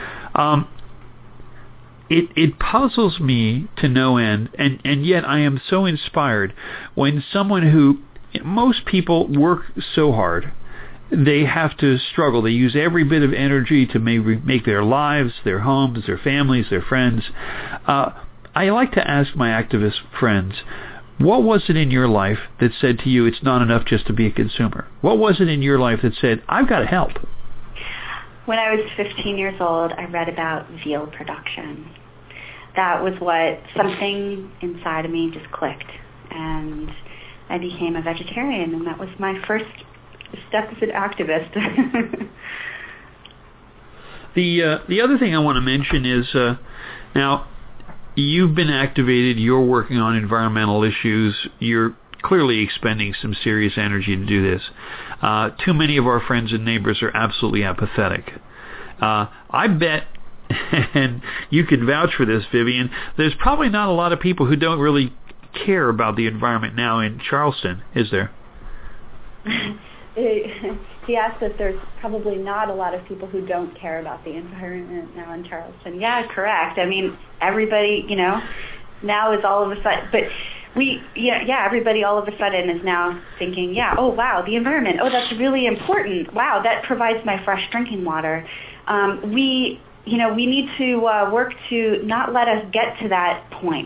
It puzzles me to no end, and yet I am so inspired when someone who, most people work so hard, they have to struggle. They use every bit of energy to make their lives, their homes, their families, their friends. I like to ask my activist friends, what was it in your life that said to you, it's not enough just to be a consumer? What was it in your life that said, I've got to help? When I was 15 years old, I read about veal production. That was what something inside of me just clicked, and I became a vegetarian, and that was my first step as an activist. The other thing I want to mention is, now, you've been activated, you're working on environmental issues, you're clearly expending some serious energy to do this. Too many of our friends and neighbors are absolutely apathetic. I bet, and you can vouch for this, Vivian, there's probably not a lot of people who don't really care about the environment now in Charleston, is there? He asked if there's probably not a lot of people who don't care about the environment now in Charleston. Yeah, correct. I mean, everybody, now is all of a sudden, but everybody all of a sudden is now thinking, oh, wow, the environment, oh, that's really important. Wow, that provides my fresh drinking water. We need to work to not let us get to that point.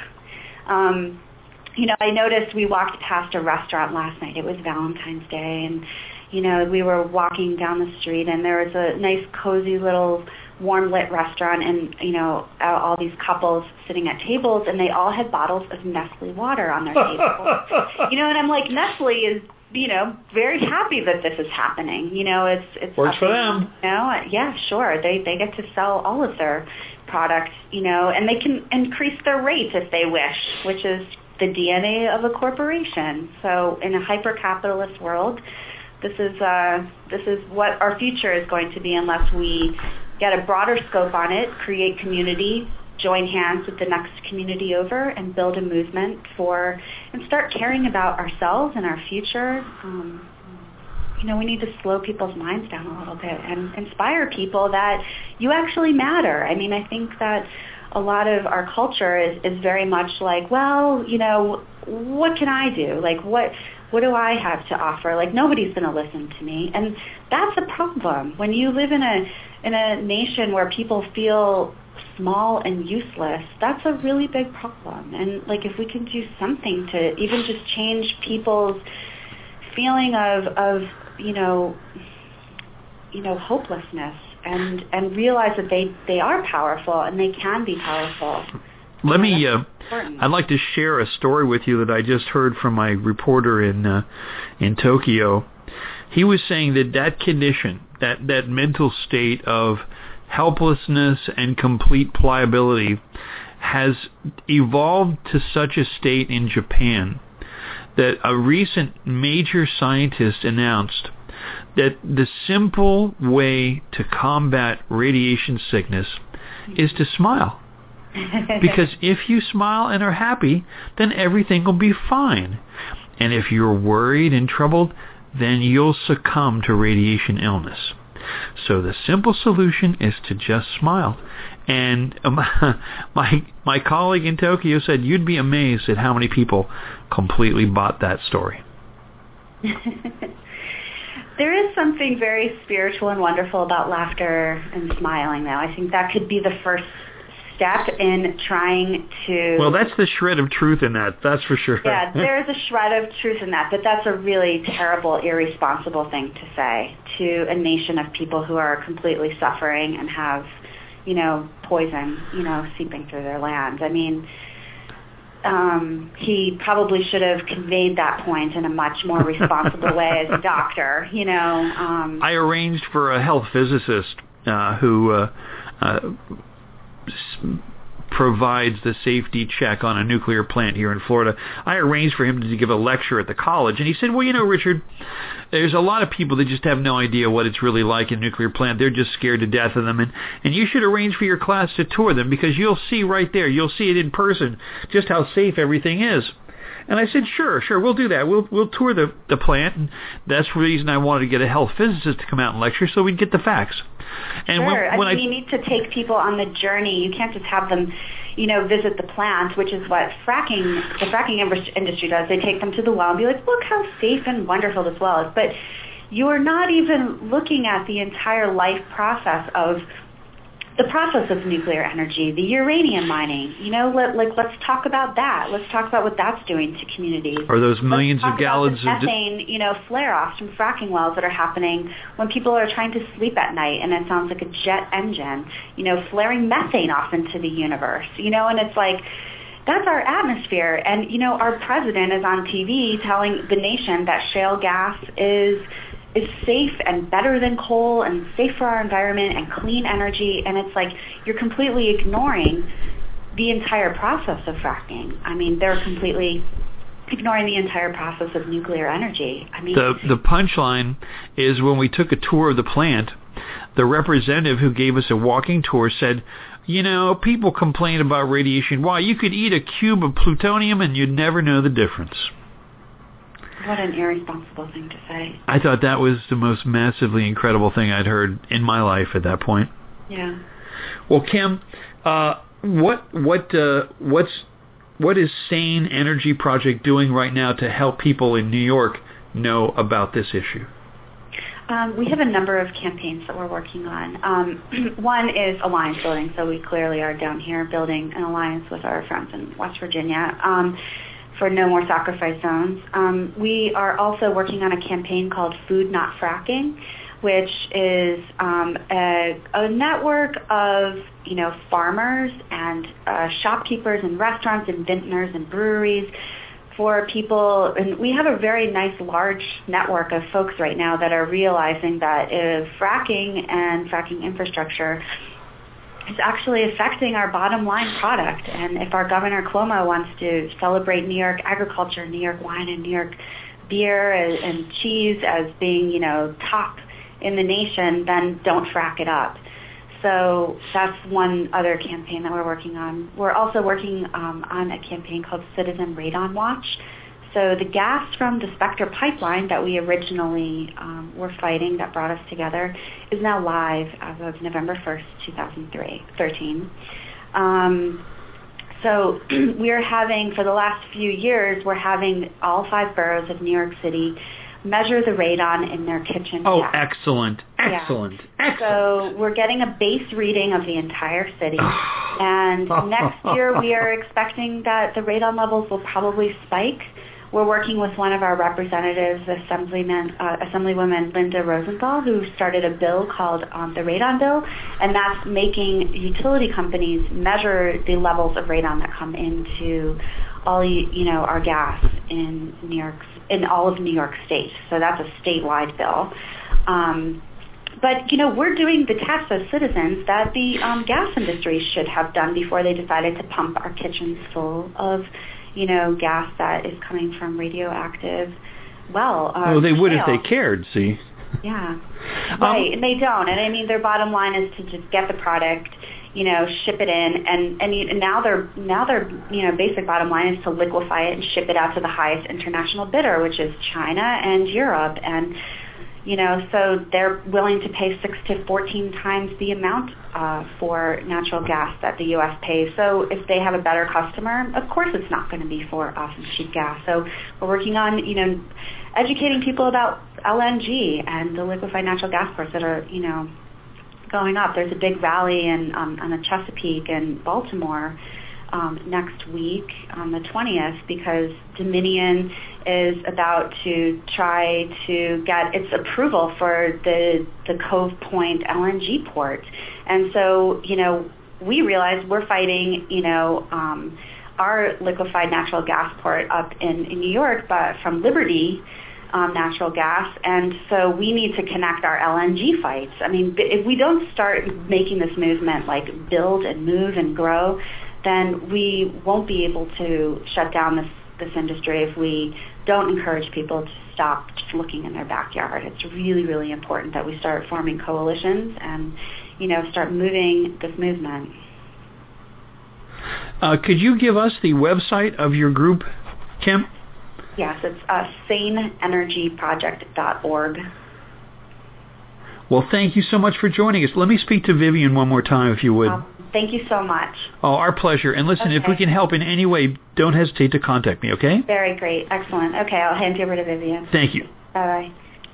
I noticed we walked past a restaurant last night. It was Valentine's Day, and, we were walking down the street, and there was a nice, cozy little warm-lit restaurant, and, all these couples sitting at tables, and they all had bottles of Nestle water on their table. And I'm like, Nestle is, very happy that this is happening. It's works for them. Yeah, sure. They get to sell all of their products, and they can increase their rates if they wish, which is the DNA of a corporation. So in a hyper-capitalist world, this is what our future is going to be unless we get a broader scope on it, create community, join hands with the next community over, and build a movement and start caring about ourselves and our future. We need to slow people's minds down a little bit and inspire people that you actually matter. I mean, I think that a lot of our culture is very much like, well, what can I do? Like, what do I have to offer? Like, nobody's going to listen to me. And that's a problem. When you live in a nation where people feel small and useless, that's a really big problem. And, like, if we can do something to even just change people's feeling of hopelessness and realize that they are powerful and they can be powerful. I'd like to share a story with you that I just heard from my reporter in Tokyo. He was saying that condition, that mental state of helplessness and complete pliability has evolved to such a state in Japan that a recent major scientist announced that the simple way to combat radiation sickness is to smile. Because if you smile and are happy, then everything will be fine. And if you're worried and troubled, then you'll succumb to radiation illness. So the simple solution is to just smile. And my colleague in Tokyo said you'd be amazed at how many people completely bought that story. There is something very spiritual and wonderful about laughter and smiling, though. I think that could be the first step in trying to... Well, that's the shred of truth in that, that's for sure. Yeah, there is a shred of truth in that, but that's a really terrible, irresponsible thing to say to a nation of people who are completely suffering and have, poison, seeping through their land. I mean, he probably should have conveyed that point in a much more responsible way as a doctor, I arranged for a health physicist who provides the safety check on a nuclear plant here in Florida. I arranged for him to give a lecture at the college, and he said, well, Richard, there's a lot of people that just have no idea what it's really like in a nuclear plant. They're just scared to death of them, and you should arrange for your class to tour them, because you'll see right there, you'll see it in person, just how safe everything is. And I said, sure, we'll do that. We'll tour the plant, and that's the reason I wanted to get a health physicist to come out and lecture, so we'd get the facts. And sure. When you need to take people on the journey. You can't just have them, visit the plant, which is what the fracking industry does. They take them to the well and be like, look how safe and wonderful this well is. But you're not even looking at the entire life process of the process of nuclear energy, the uranium mining. Let's talk about that. Let's talk about what that's doing to communities. Or those millions of gallons of methane, flare-offs from fracking wells that are happening when people are trying to sleep at night, and it sounds like a jet engine, flaring methane off into the universe, and it's like, that's our atmosphere. And, our president is on TV telling the nation that shale gas is safe and better than coal and safe for our environment and clean energy. And it's like you're completely ignoring the entire process of fracking. I mean, they're completely ignoring the entire process of nuclear energy. I mean, the punchline is when we took a tour of the plant, the representative who gave us a walking tour said, people complain about radiation. Why? You could eat a cube of plutonium and you'd never know the difference. What an irresponsible thing to say. I thought that was the most massively incredible thing I'd heard in my life at that point. Yeah. Well, Kim, what is Sane Energy Project doing right now to help people in New York know about this issue? We have a number of campaigns that we're working on. One is alliance building, so we clearly are down here building an alliance with our friends in West Virginia for No More Sacrifice Zones. We are also working on a campaign called Food Not Fracking, which is a network of farmers and shopkeepers and restaurants and vintners and breweries for people, and we have a very nice large network of folks right now that are realizing that fracking and fracking infrastructure is actually affecting our bottom line product. And if our Governor Cuomo wants to celebrate New York agriculture, New York wine, and New York beer and cheese as being, top in the nation, then don't frack it up. So that's one other campaign that we're working on. We're also working on a campaign called Citizen Radon Watch. So the gas from the Spectre pipeline that we originally were fighting that brought us together is now live as of November 1st, 2013. So we're having, for the last few years, we're having all 5 boroughs of New York City measure the radon in their kitchen. Oh, gas. Excellent. So we're getting a base reading of the entire city. And next year we are expecting that the radon levels will probably spike. We're working with one of our representatives, Assemblywoman Linda Rosenthal, who started a bill called the Radon Bill, and that's making utility companies measure the levels of radon that come into all our gas in New York, in all of New York State. So that's a statewide bill. But we're doing the tests as citizens that the gas industry should have done before they decided to pump our kitchens full of gas that is coming from radioactive they would if they cared, see. Yeah. Right, and they don't. And I mean, their bottom line is to just get the product, ship it in, and now their basic bottom line is to liquefy it and ship it out to the highest international bidder, which is China and Europe. And so they're willing to pay 6 to 14 times the amount for natural gas that the U.S. pays. So if they have a better customer, of course it's not going to be for awesome cheap gas. So we're working on, educating people about LNG and the liquefied natural gas prices that are, going up. There's a big rally on the Chesapeake in Baltimore next week on the 20th because Dominion is about to try to get its approval for the Cove Point LNG port. And so, we realize we're fighting, our liquefied natural gas port up in New York, but from Liberty natural gas, and so we need to connect our LNG fights. I mean, if we don't start making this movement, like build and move and grow, then we won't be able to shut down this industry if we don't encourage people to stop just looking in their backyard. It's really, really important that we start forming coalitions and, start moving this movement. Could you give us the website of your group, Kim? Yes, it's saneenergyproject.org. Well, thank you so much for joining us. Let me speak to Vivian one more time, if you would. Thank you so much. Oh, our pleasure. And listen, if we can help in any way, don't hesitate to contact me, okay? Very great. Excellent. Okay, I'll hand you over to Vivian. Thank you. Bye-bye.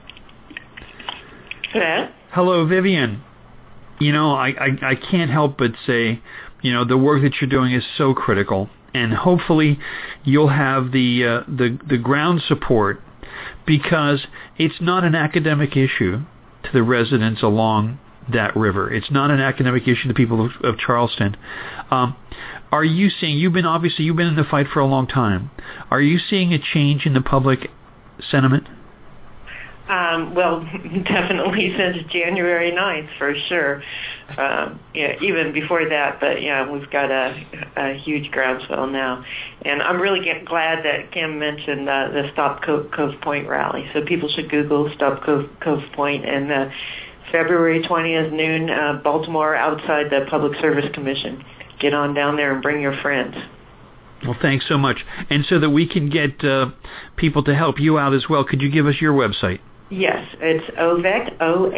Hello? Hello, Vivian. I can't help but say, the work that you're doing is so critical. And hopefully you'll have the ground support because it's not an academic issue to the residents along that river. It's not an academic issue to the people of Charleston. Are you seeing, you've been in the fight for a long time. Are you seeing a change in the public sentiment? Well, definitely since January 9th, for sure. Even before that, but we've got a huge groundswell now. And I'm really glad that Kim mentioned the Stop Cove Point rally. So people should Google Stop Cove Point, and February 20th noon, Baltimore, outside the Public Service Commission. Get on down there and bring your friends. Well, thanks so much. And so that we can get people to help you out as well, could you give us your website? Yes, it's OHVEC,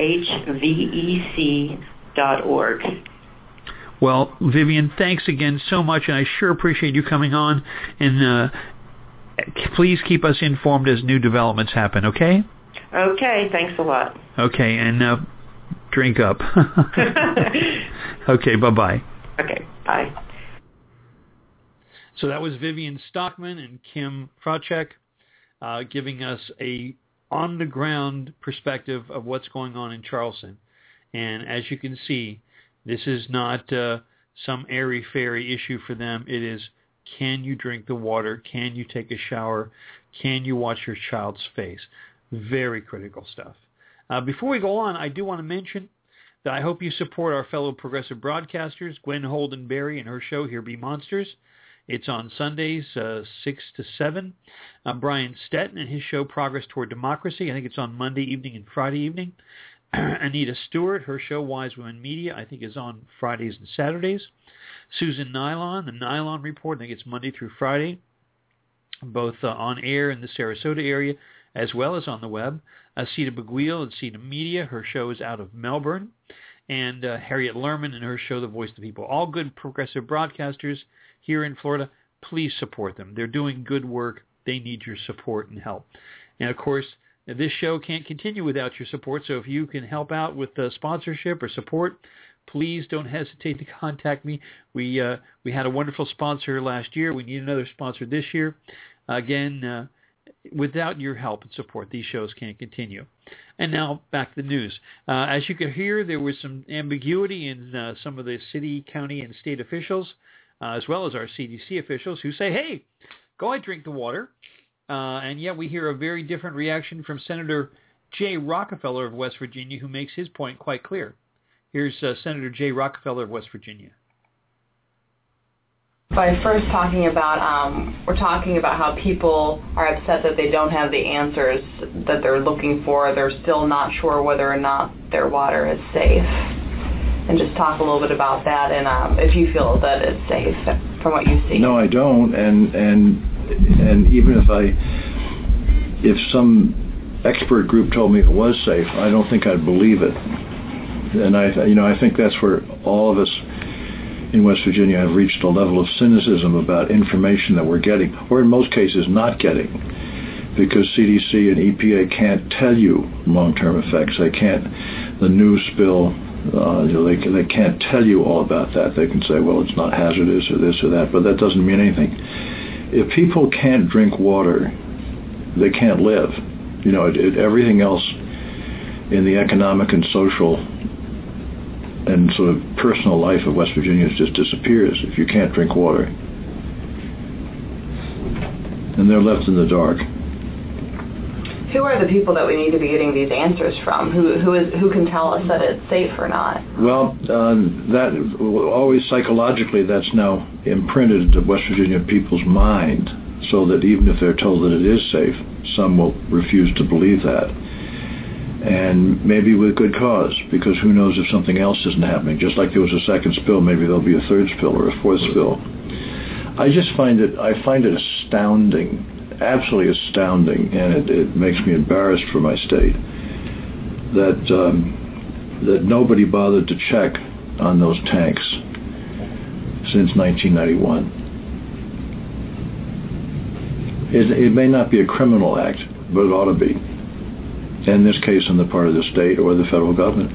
OHVEC.org. Well, Vivian, thanks again so much, and I sure appreciate you coming on. And please keep us informed as new developments happen, okay? Okay, thanks a lot. Okay, and drink up. Okay, bye-bye. Okay, bye. So that was Vivian Stockman and Kim Frauchek giving us a on-the-ground perspective of what's going on in Charleston. And as you can see, this is not some airy-fairy issue for them. It is, can you drink the water? Can you take a shower? Can you wash your child's face? Very critical stuff. Before we go on, I do want to mention that I hope you support our fellow progressive broadcasters, Gwen Holdenberry and her show, Here Be Monsters. It's on Sundays, 6 to 7. Brian Stetton and his show, Progress Toward Democracy. I think it's on Monday evening and Friday evening. Anita Stewart, her show, Wise Women Media, I think is on Fridays and Saturdays. Susan Nylon, the Nylon Report, I think it's Monday through Friday, both on air in the Sarasota area as well as on the web. Sita Baguil and Sita Media, her show is out of Melbourne. And Harriet Lerman and her show, The Voice of the People. All good progressive broadcasters here in Florida. Please support them. They're doing good work. They need your support and help. And, of course, this show can't continue without your support, so if you can help out with sponsorship or support, please don't hesitate to contact me. We had a wonderful sponsor last year. We need another sponsor this year. Again, without your help and support, these shows can't continue. And now back to the news. As you can hear, there was some ambiguity in some of the city, county, and state officials, as well as our CDC officials, who say, hey, go ahead, drink the water. And yet we hear a very different reaction from Senator Jay Rockefeller of West Virginia, who makes his point quite clear. Here's Senator Jay Rockefeller of West Virginia. By first talking about, we're talking about how people are upset that they don't have the answers that they're looking for. They're still not sure whether or not their water is safe. And just talk a little bit about that, and if you feel that it's safe from what you see. No, I don't. And even if some expert group told me it was safe, I don't think I'd believe it. And I think that's where all of us in West Virginia have reached a level of cynicism about information that we're getting, or in most cases not getting, because CDC and EPA can't tell you long-term effects. They can't. The news spill, they can't tell you all about that. They can say, well, it's not hazardous or this or that, but that doesn't mean anything. If people can't drink water, they can't live. Everything else in the economic and social and sort of personal life of West Virginia just disappears if you can't drink water. And they're left in the dark. Who are the people that we need to be getting these answers from? Who can tell us that it's safe or not? Well, that always psychologically that's now imprinted into West Virginia people's mind, so that even if they're told that it is safe, some will refuse to believe that. And maybe with good cause, because who knows if something else isn't happening. Just like there was a second spill, maybe there'll be a third spill or a fourth spill. I find it astounding, absolutely astounding, and it makes me embarrassed for my state that nobody bothered to check on those tanks since 1991. It may not be a criminal act, but it ought to be. In this case, on the part of the state or the federal government.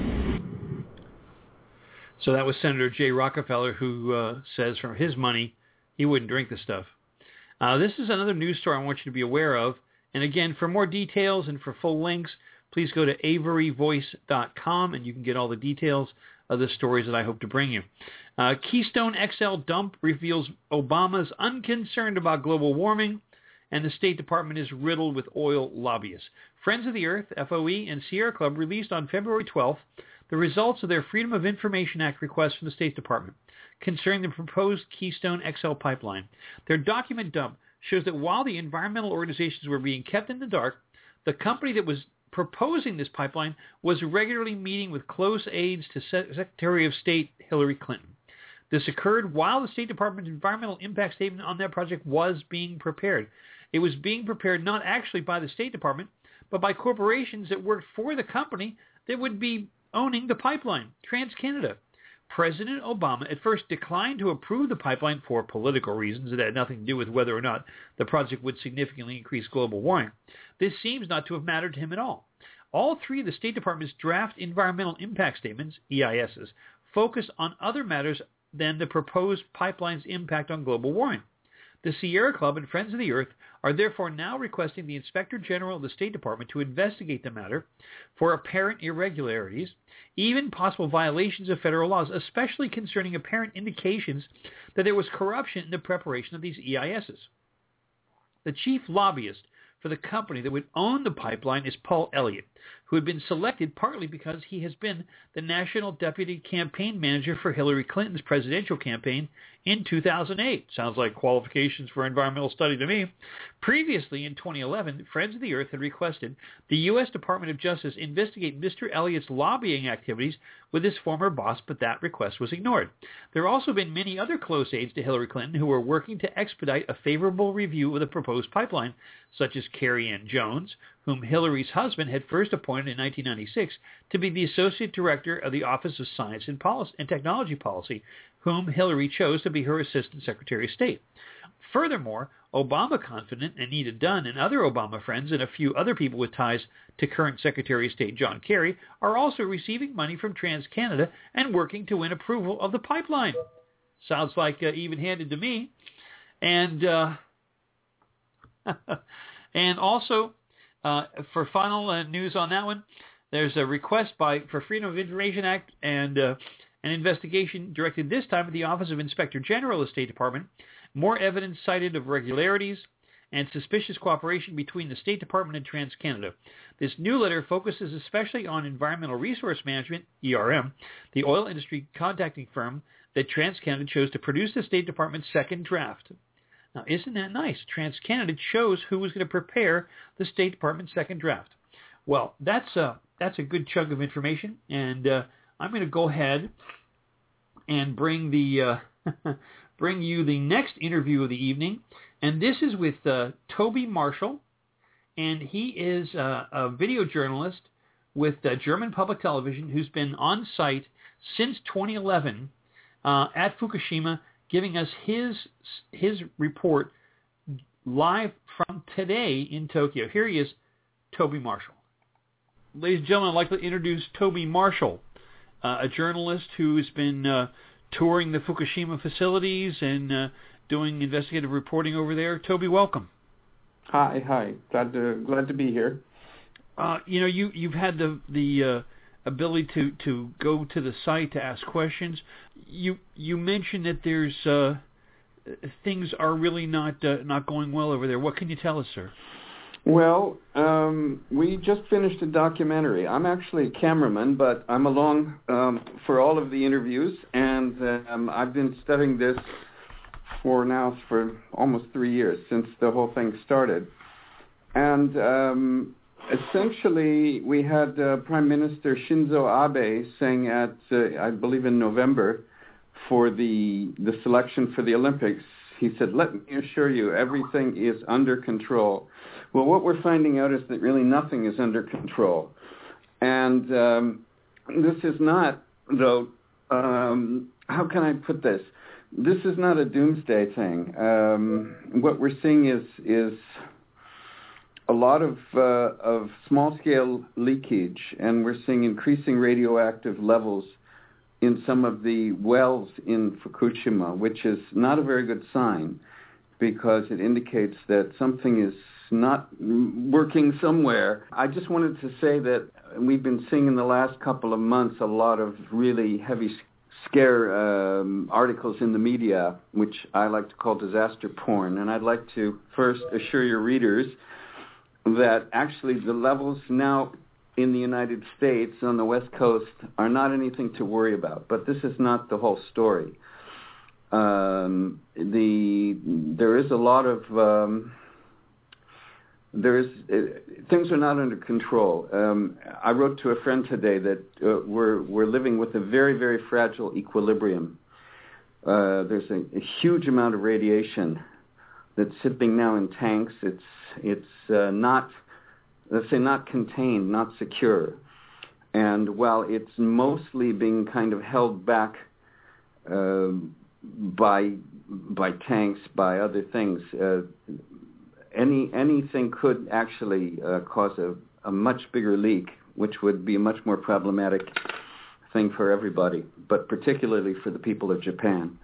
So that was Senator Jay Rockefeller, who says from his money, he wouldn't drink the stuff. This is another news story I want you to be aware of. And again, for more details and for full links, please go to averyvoice.com, and you can get all the details of the stories that I hope to bring you. Keystone XL dump reveals Obama's unconcerned about global warming, and the State Department is riddled with oil lobbyists. Friends of the Earth, FOE, and Sierra Club released on February 12th the results of their Freedom of Information Act request from the State Department concerning the proposed Keystone XL pipeline. Their document dump shows that while the environmental organizations were being kept in the dark, the company that was proposing this pipeline was regularly meeting with close aides to Secretary of State Hillary Clinton. This occurred while the State Department's environmental impact statement on that project was being prepared. It was being prepared not actually by the State Department, but by corporations that worked for the company that would be owning the pipeline, TransCanada. President Obama at first declined to approve the pipeline for political reasons that had nothing to do with whether or not the project would significantly increase global warming. This seems not to have mattered to him at all. All three of the State Department's draft environmental impact statements, EISs, focus on other matters than the proposed pipeline's impact on global warming. The Sierra Club and Friends of the Earth are therefore now requesting the Inspector General of the State Department to investigate the matter for apparent irregularities, even possible violations of federal laws, especially concerning apparent indications that there was corruption in the preparation of these EISs. The chief lobbyist for the company that would own the pipeline is Paul Elliott, who had been selected partly because he has been the national deputy campaign manager for Hillary Clinton's presidential campaign in 2008. Sounds like qualifications for environmental study to me. Previously, in 2011, Friends of the Earth had requested the U.S. Department of Justice investigate Mr. Elliott's lobbying activities with his former boss, but that request was ignored. There have also been many other close aides to Hillary Clinton who were working to expedite a favorable review of the proposed pipeline, such as Carrie Ann Jones, whom Hillary's husband had first appointed in 1996 to be the Associate Director of the Office of Science and Technology Policy, whom Hillary chose to be her Assistant Secretary of State. Furthermore, Obama confidant Anita Dunn and other Obama friends and a few other people with ties to current Secretary of State John Kerry are also receiving money from TransCanada and working to win approval of the pipeline. Sounds like even-handed to me. And and also, for final news on that one, there's a request for Freedom of Information Act and an investigation directed this time at the Office of Inspector General of the State Department. More evidence cited of regularities and suspicious cooperation between the State Department and TransCanada. This new letter focuses especially on Environmental Resource Management, ERM, the oil industry contacting firm that TransCanada chose to produce the State Department's second draft. Now, isn't that nice? TransCanada chose who was going to prepare the State Department's second draft. Well, that's a good chunk of information, and I'm going to go ahead and bring you the next interview of the evening, and this is with Toby Marshall, and he is a video journalist with German Public Television who's been on site since 2011 at Fukushima, giving us his report live from today in Tokyo. Here he is, Toby Marshall. Ladies and gentlemen, I'd like to introduce Toby Marshall, a journalist who's been touring the Fukushima facilities and doing investigative reporting over there. Toby, welcome. Hi. Glad to be here. You've had the ability to go to the site to ask questions. You mentioned that there's things are really not going well over there. What can you tell us, sir? Well, we just finished a documentary. I'm actually a cameraman, but I'm along for all of the interviews, and I've been studying this for almost 3 years, since the whole thing started. And essentially, we had Prime Minister Shinzo Abe saying I believe in November, for the selection for the Olympics, he said, "Let me assure you, everything is under control." Well, what we're finding out is that really nothing is under control. And this is not, though, how can I put this? This is not a doomsday thing. What we're seeing is a lot of small-scale leakage, and we're seeing increasing radioactive levels in some of the wells in Fukushima, which is not a very good sign, because it indicates that something is not working somewhere. I just wanted to say that we've been seeing in the last couple of months a lot of really heavy scare articles in the media, which I like to call disaster porn. And I'd like to first assure your readers that actually the levels now in the United States on the West Coast are not anything to worry about. But this is not the whole story. There is a lot of things are not under control. I wrote to a friend today that we're living with a very, very fragile equilibrium. There's a huge amount of radiation that's sitting now in tanks. It's not, let's say, not contained, not secure. And while it's mostly being kind of held back by tanks, by other things, anything could actually cause a much bigger leak, which would be a much more problematic thing for everybody, but particularly for the people of Japan.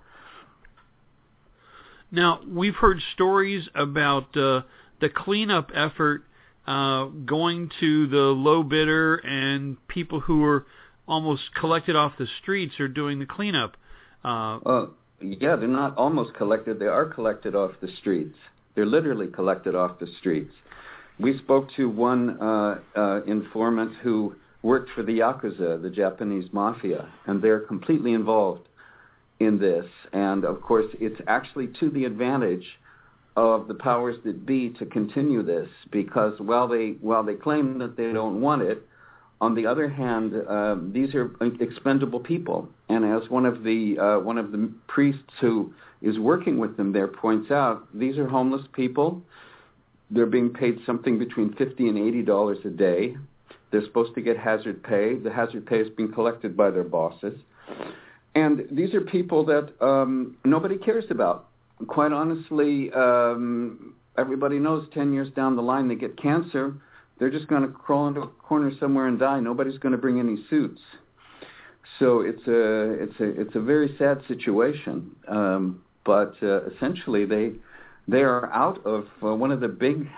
Now, we've heard stories about the cleanup effort going to the low bidder, and people who are almost collected off the streets are doing the cleanup. Yeah, they're not almost collected. They are collected off the streets. They're literally collected off the streets. We spoke to one informant who worked for the Yakuza, the Japanese mafia, and they're completely involved in this. And, of course, it's actually to the advantage of the powers that be to continue this, because while they claim that they don't want it, on the other hand, these are expendable people. And as one of the priests who is working with them there points out, these are homeless people. They're being paid something between $50 and $80 a day. They're supposed to get hazard pay. The hazard pay is being collected by their bosses. And these are people that nobody cares about. Quite honestly, everybody knows 10 years down the line they get cancer. They're just going to crawl into a corner somewhere and die. Nobody's going to bring any suits. So it's a very sad situation. But essentially, they are out of one of the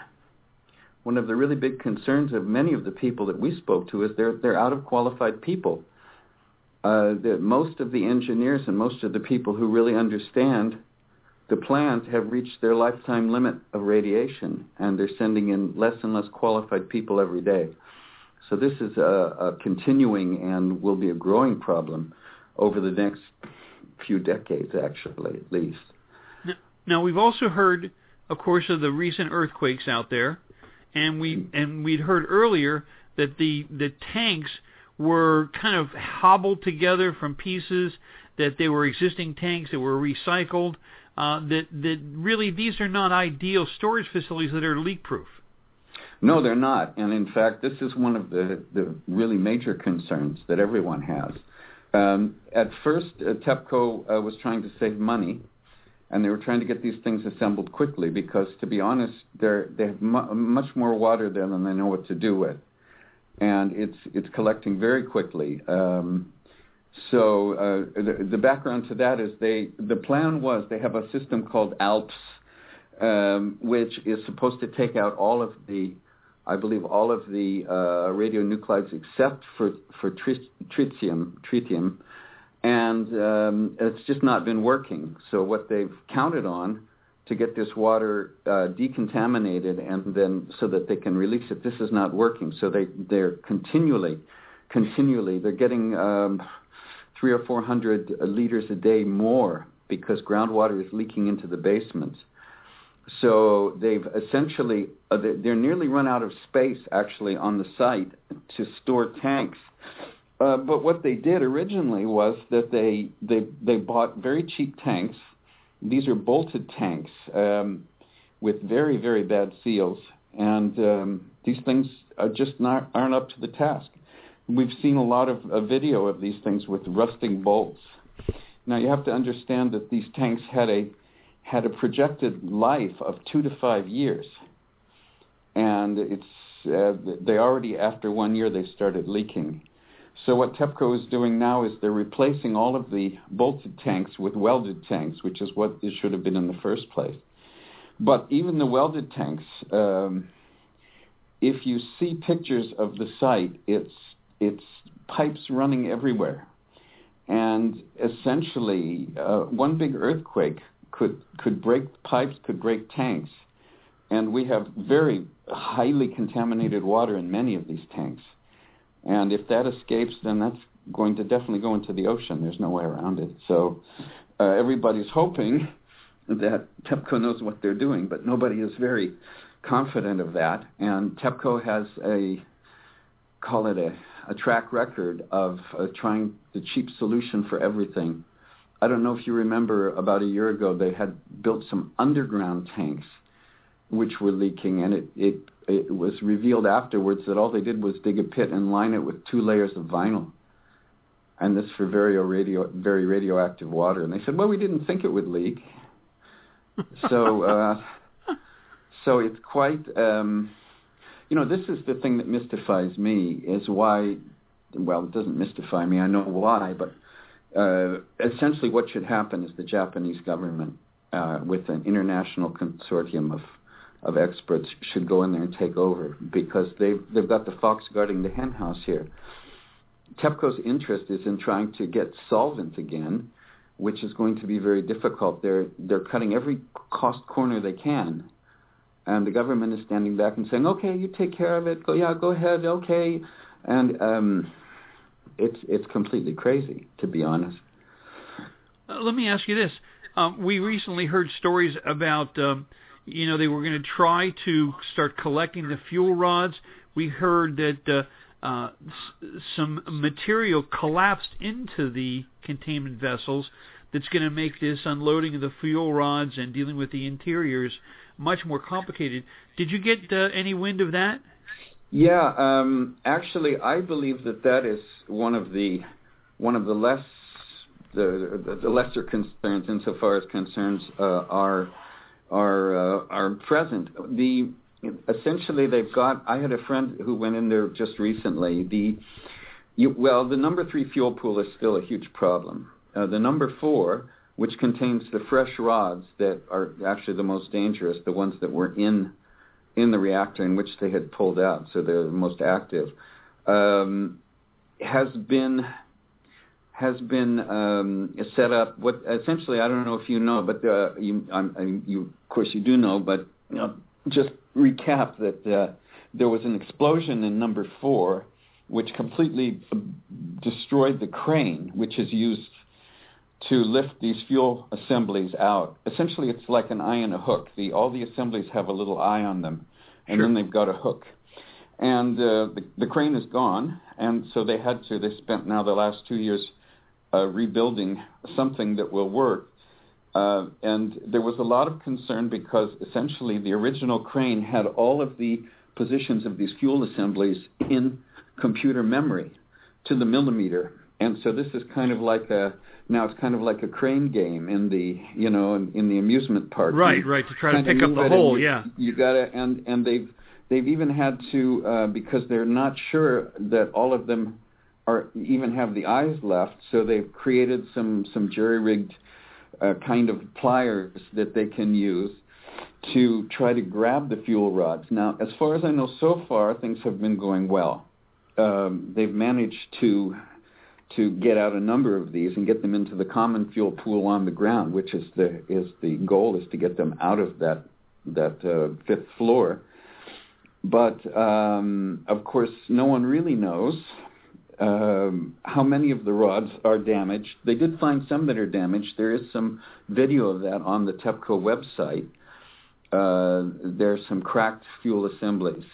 really big concerns of many of the people that we spoke to is they're out of qualified people. Most of the engineers and most of the people who really understand the plant have reached their lifetime limit of radiation, and they're sending in less and less qualified people every day. So this is a continuing and will be a growing problem over the next few decades, actually, at least. Now we've also heard, of course, of the recent earthquakes out there, and we'd heard earlier that the tanks were kind of hobbled together from pieces, that they were existing tanks that were recycled, that really these are not ideal storage facilities that are leak-proof. No, they're not. And in fact, this is one of the really major concerns that everyone has. At first, TEPCO was trying to save money, and they were trying to get these things assembled quickly because, to be honest, they have much more water there than they know what to do with. And it's collecting very quickly. So the background to that is the plan was they have a system called ALPS, which is supposed to take out all of the radionuclides except for tritium, and it's just not been working. So what they've counted on to get this water decontaminated and then so that they can release it, this is not working. So they're continually they're getting 300 or 400 liters a day more because groundwater is leaking into the basements. So they've essentially, they're nearly run out of space actually on the site to store tanks. But what they did originally was that they bought very cheap tanks. These are bolted tanks with very, very bad seals. And these things are just aren't up to the task. We've seen a lot of video of these things with rusting bolts. Now you have to understand that these tanks had a projected life of 2 to 5 years, and they already after 1 year they started leaking. So what TEPCO is doing now is they're replacing all of the bolted tanks with welded tanks, which is what it should have been in the first place. But even the welded tanks, if you see pictures of the site, it's pipes running everywhere. And essentially, one big earthquake could break pipes, could break tanks. And we have very highly contaminated water in many of these tanks. And if that escapes, then that's going to definitely go into the ocean. There's no way around it. So everybody's hoping that TEPCO knows what they're doing, but nobody is very confident of that. And TEPCO has a track record of trying the cheap solution for everything. I don't know if you remember, about a year ago, they had built some underground tanks which were leaking, and it was revealed afterwards that all they did was dig a pit and line it with 2 layers of vinyl. And this for very radioactive water. And they said, well, we didn't think it would leak. So it's quite, this is the thing that mystifies me, is why, well, it doesn't mystify me, I know why, but essentially what should happen is the Japanese government, with an international consortium of experts, should go in there and take over, because they've got the fox guarding the hen house here. TEPCO's interest is in trying to get solvent again, which is going to be very difficult. They're cutting every cost corner they can, and the government is standing back and saying, "Okay, you take care of it. Go ahead. Okay," and it's completely crazy, to be honest. Let me ask you this: we recently heard stories about they were going to try to start collecting the fuel rods. We heard that some material collapsed into the containment vessels that's going to make this unloading of the fuel rods and dealing with the interiors much more complicated. Did you get any wind of that? Yeah, actually, I believe that is one of the lesser concerns, insofar as concerns are present. Essentially, they've got. I had a friend who went in there just recently. The number 3 fuel pool is still a huge problem. The number 4, which contains the fresh rods that are actually the most dangerous, the ones that were in the reactor in which they had pulled out, so they're the most active, has been set up. What essentially, I don't know if you know, but of course you do know, but just recap that there was an explosion in number 4, which completely destroyed the crane, which is used to lift these fuel assemblies out. Essentially, it's like an eye and a hook. All the assemblies have a little eye on them, and Then they've got a hook. And the crane is gone, and so they spent now the last 2 years rebuilding something that will work. And there was a lot of concern because essentially the original crane had all of the positions of these fuel assemblies in computer memory to the millimeter. And so this is kind of like a crane game in the in the amusement park. Right, to try to pick up the hole. You gotta, and they've even had to because they're not sure that all of them even have the eyes left. So they've created some jury-rigged kind of pliers that they can use to try to grab the fuel rods. Now, as far as I know, so far things have been going well. They've managed to get out a number of these and get them into the common fuel pool on the ground, which is the goal, is to get them out of that 5th floor. But of course, no one really knows how many of the rods are damaged. They did find some that are damaged. There is some video of that on the TEPCO website. There's some cracked fuel assemblies.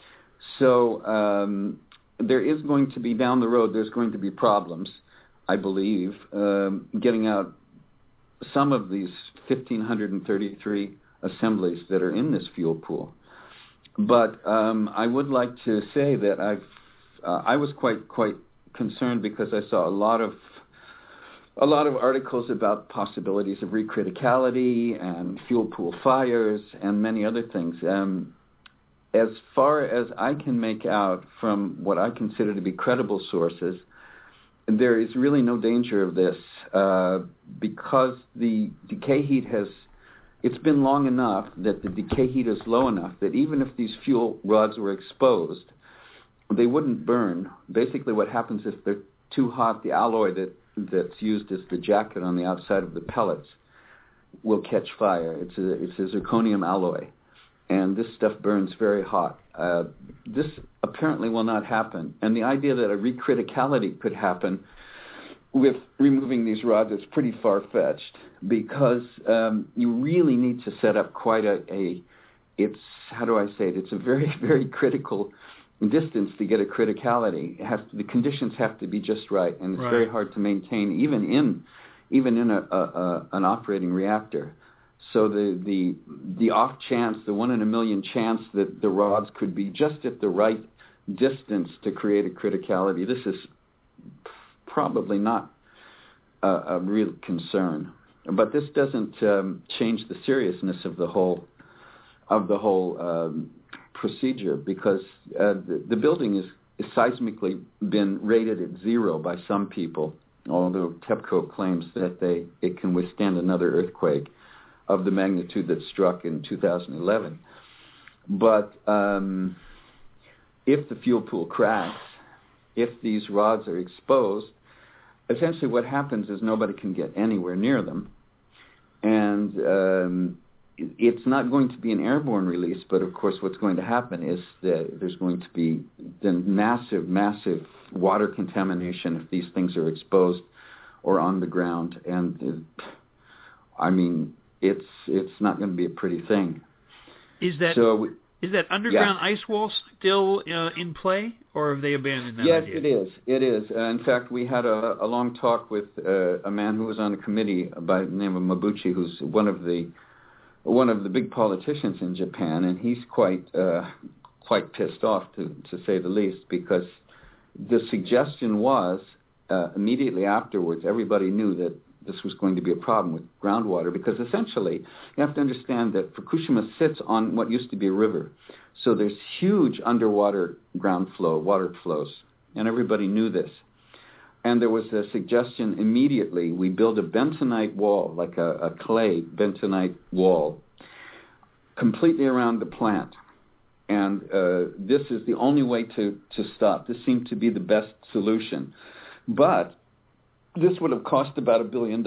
So there is going to be, down the road, there's going to be problems, I believe, getting out some of these 1,533 assemblies that are in this fuel pool. But I would like to say that I was quite concerned because I saw a lot of articles about possibilities of recriticality and fuel pool fires and many other things. As far as I can make out from what I consider to be credible sources, there is really no danger of this because the decay heat it's been long enough that the decay heat is low enough that even if these fuel rods were exposed, they wouldn't burn. Basically what happens if they're too hot, the alloy that's used as the jacket on the outside of the pellets will catch fire. It's a zirconium alloy, and this stuff burns very hot. This apparently will not happen, and the idea that a recriticality could happen with removing these rods is pretty far-fetched, because you really need to set up quite it's a very, very critical distance to get a criticality. The conditions have to be just right, and it's very hard to maintain even in an operating reactor. So the off chance, the 1 in a million chance that the rods could be just at the right distance to create a criticality, this is probably not a real concern. But this doesn't change the seriousness of the whole procedure, because the building is seismically been rated at 0 by some people, although TEPCO claims that it can withstand another earthquake of the magnitude that struck in 2011. But if the fuel pool cracks, if these rods are exposed, essentially what happens is nobody can get anywhere near them. And it's not going to be an airborne release, but of course what's going to happen is that there's going to be then massive water contamination if these things are exposed or on the ground. And it's not going to be a pretty thing. Is that underground ice wall still in play, or have they abandoned that idea? Yes, it is. In fact, we had a long talk with a man who was on a committee by the name of Mabuchi, who's one of the big politicians in Japan, and he's quite pissed off, to say the least, because the suggestion was immediately afterwards, everybody knew that this was going to be a problem with groundwater, because essentially you have to understand that Fukushima sits on what used to be a river. So there's huge underwater water flows, and everybody knew this. And there was a suggestion immediately, we build a bentonite wall, like a clay bentonite wall, completely around the plant. And this is the only way to stop. This seemed to be the best solution. But this would have cost about $1 billion.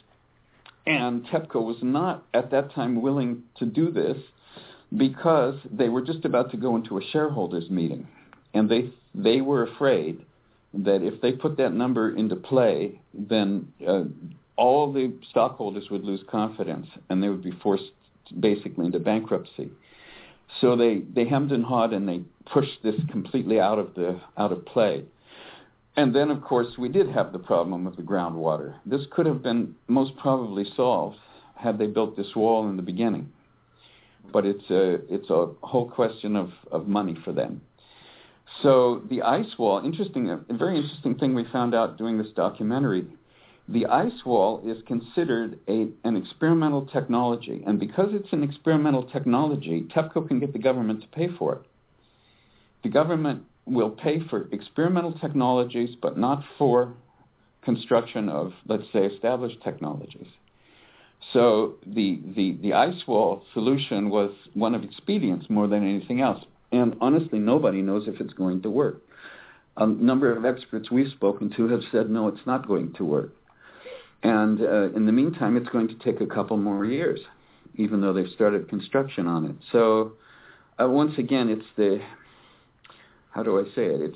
And TEPCO was not at that time willing to do this, because they were just about to go into a shareholders meeting. And they were afraid that if they put that number into play, then all the stockholders would lose confidence, and they would be forced basically into bankruptcy. So they hemmed and hawed, and they pushed this completely out of play. And then, of course, we did have the problem of the groundwater. This could have been most probably solved had they built this wall in the beginning. But it's a whole question of money for them. So the ice wall, a very interesting thing we found out doing this documentary, the ice wall is considered an experimental technology. And because it's an experimental technology, TEPCO can get the government to pay for it. The government will pay for experimental technologies, but not for construction of, let's say, established technologies. So the ice wall solution was one of expedience more than anything else. And honestly, nobody knows if it's going to work. A number of experts we've spoken to have said, no, it's not going to work. And in the meantime, it's going to take a couple more years, even though they've started construction on it. So once again, it's the, how do I say it?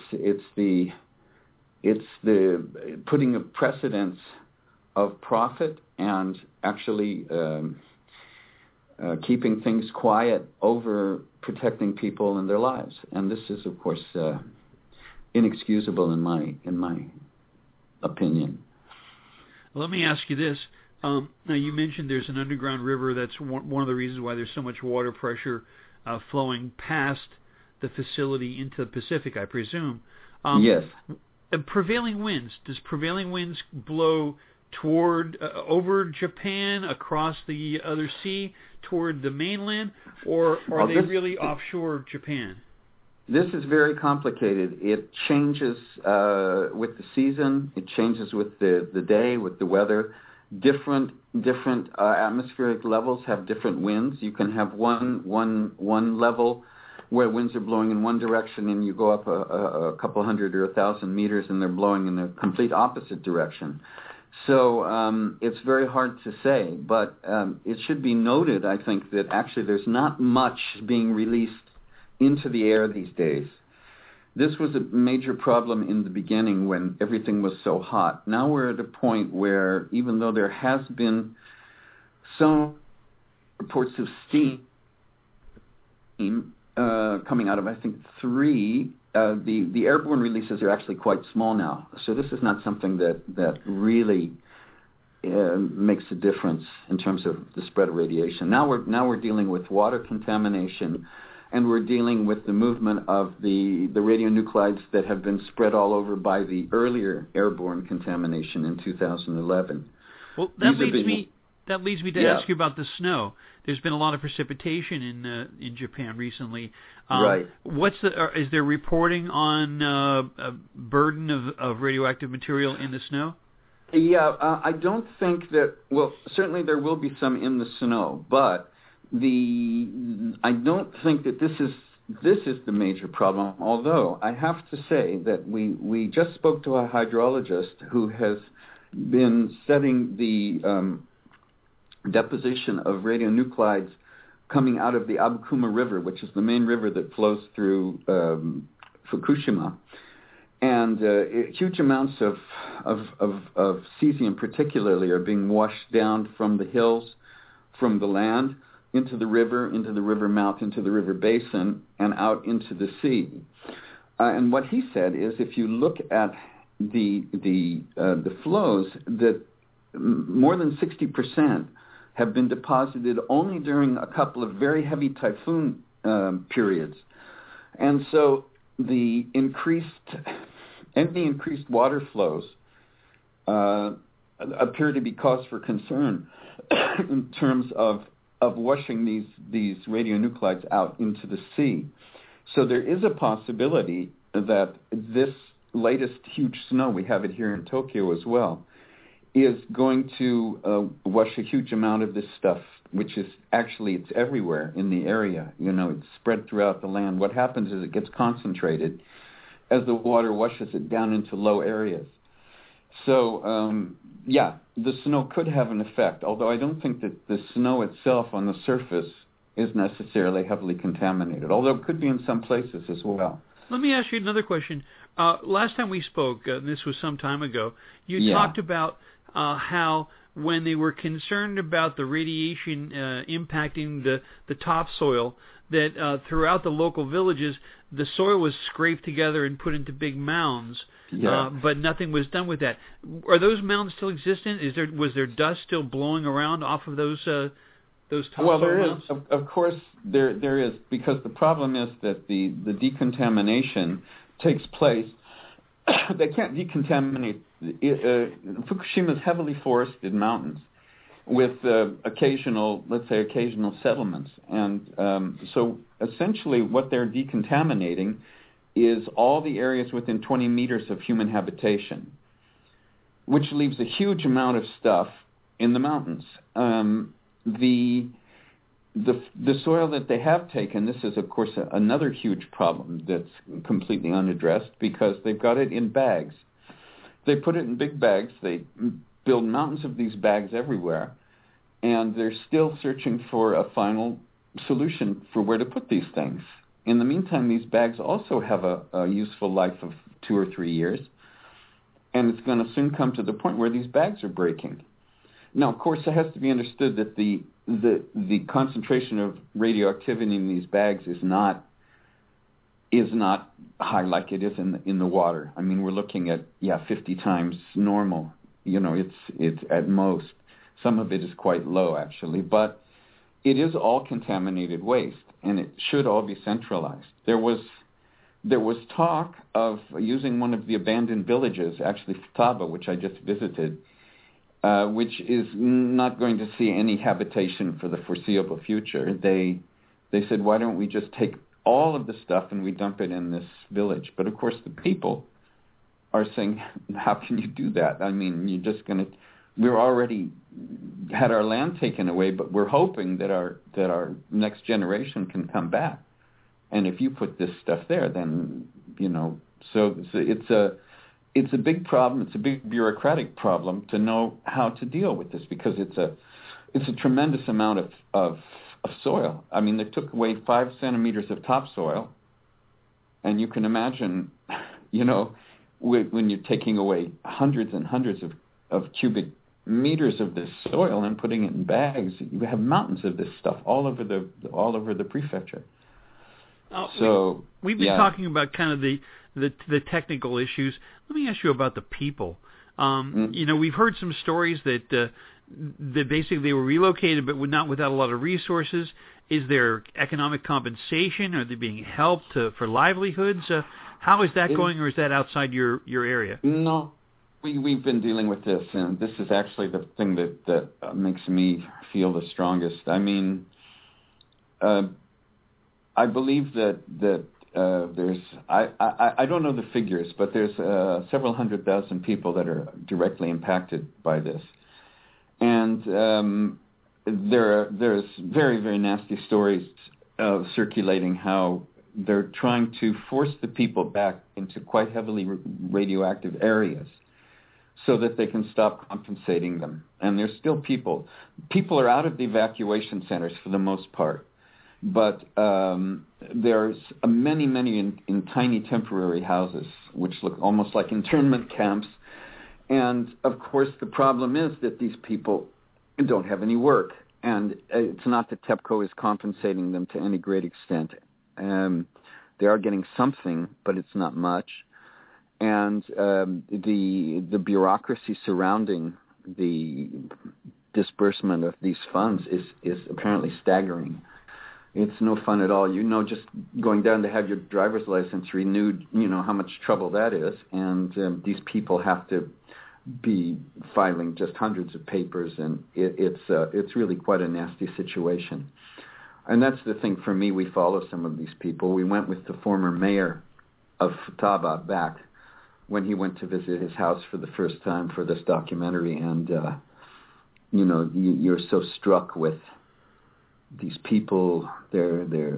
It's the putting a precedence of profit and actually keeping things quiet over protecting people and their lives. And this is, of course, inexcusable in my opinion. Let me ask you this. Now, you mentioned there's an underground river. That's one of the reasons why there's so much water pressure flowing past the facility into the Pacific, I presume. Yes. Prevailing winds. Does prevailing winds blow toward over Japan, across the other sea, toward the mainland, or are they really offshore Japan? This is very complicated. It changes with the season. It changes with the day, with the weather. Different atmospheric levels have different winds. You can have one level where winds are blowing in one direction and you go up a couple hundred or 1,000 meters and they're blowing in the complete opposite direction. So it's very hard to say, but it should be noted, I think, that actually there's not much being released into the air these days. This was a major problem in the beginning when everything was so hot. Now we're at a point where, even though there has been some reports of steam coming out of, I think, 3, the airborne releases are actually quite small now. So this is not something that really makes a difference in terms of the spread of radiation. Now we're dealing with water contamination, and we're dealing with the movement of the radionuclides that have been spread all over by the earlier airborne contamination in 2011. Well, that leads me to ask you about the snow. There's been a lot of precipitation in Japan recently. Right. Is there reporting on a burden of radioactive material in the snow? Yeah, I don't think that. Well, certainly there will be some in the snow, but I don't think that this is the major problem. Although I have to say that we just spoke to a hydrologist who has been studying the deposition of radionuclides coming out of the Abukuma River, which is the main river that flows through Fukushima, and huge amounts of cesium, particularly, are being washed down from the hills, from the land, into the river mouth, into the river basin, and out into the sea. And what he said is, if you look at the flows, that more than 60% have been deposited only during a couple of very heavy typhoon periods. And so the increased water flows appear to be cause for concern in terms of washing these radionuclides out into the sea. So there is a possibility that this latest huge snow, we have it here in Tokyo as well, is going to wash a huge amount of this stuff, which is actually, it's everywhere in the area. It's spread throughout the land. What happens is it gets concentrated as the water washes it down into low areas. So, the snow could have an effect, although I don't think that the snow itself on the surface is necessarily heavily contaminated, although it could be in some places as well. Let me ask you another question. Last time we spoke, and this was some time ago, you talked about how when they were concerned about the radiation impacting the topsoil, that throughout the local villages, the soil was scraped together and put into big mounds, but nothing was done with that. Are those mounds still existent? Was there dust still blowing around off of those topsoil Well, there mounds? is. Of course, there is, because the problem is that the decontamination takes place. They can't decontaminate. Fukushima is heavily forested mountains with occasional settlements. And so essentially what they're decontaminating is all the areas within 20 meters of human habitation, which leaves a huge amount of stuff in the mountains. The soil that they have taken, this is, of course, another huge problem that's completely unaddressed, because they've got it in bags. They put it in big bags. They build mountains of these bags everywhere, and they're still searching for a final solution for where to put these things. In the meantime, these bags also have a useful life of 2 or 3 years, and it's going to soon come to the point where these bags are breaking. Now, of course, it has to be understood that the concentration of radioactivity in these bags is not high like it is in the water. I mean, we're looking at 50 times normal. It's at most. Some of it is quite low, actually, but it is all contaminated waste, and it should all be centralized. There was talk of using one of the abandoned villages, actually Futaba, which I just visited, which is not going to see any habitation for the foreseeable future. They said, why don't we just take all of the stuff and we dump it in this village? But of course the people are saying, how can you do that? I mean, we're already had our land taken away, but we're hoping that our next generation can come back. And if you put this stuff there, then, so it's a big problem. It's a big bureaucratic problem to know how to deal with this, because it's a tremendous amount of soil. I mean, they took away 5 centimeters of topsoil, and you can imagine, when you're taking away hundreds and hundreds of cubic meters of this soil and putting it in bags, you have mountains of this stuff all over the prefecture. So we've been talking about kind of the technical issues. Let me ask you about the people. We've heard some stories that basically they were relocated, but not without a lot of resources. Is there economic compensation? Are they being helped for livelihoods? How is that going, or is that outside your area? No, we've been dealing with this, and this is actually the thing that makes me feel the strongest. I mean, I believe that there's I don't know the figures, but there's several 100,000 people that are directly impacted by this, and there's very, very nasty stories circulating how they're trying to force the people back into quite heavily radioactive areas so that they can stop compensating them. And there's still people are out of the evacuation centers for the most part, but there's many in tiny temporary houses which look almost like internment camps. And of course the problem is that these people don't have any work, and it's not that TEPCO is compensating them to any great extent. They are getting something, but it's not much. And the bureaucracy surrounding the disbursement of these funds is apparently staggering. It's no fun at all. Just going down to have your driver's license renewed, how much trouble that is. And these people have to be filing just hundreds of papers, and it's really quite a nasty situation. And that's the thing for me. We follow some of these people. We went with the former mayor of Futaba back when he went to visit his house for the first time for this documentary, and you're so struck with these people, their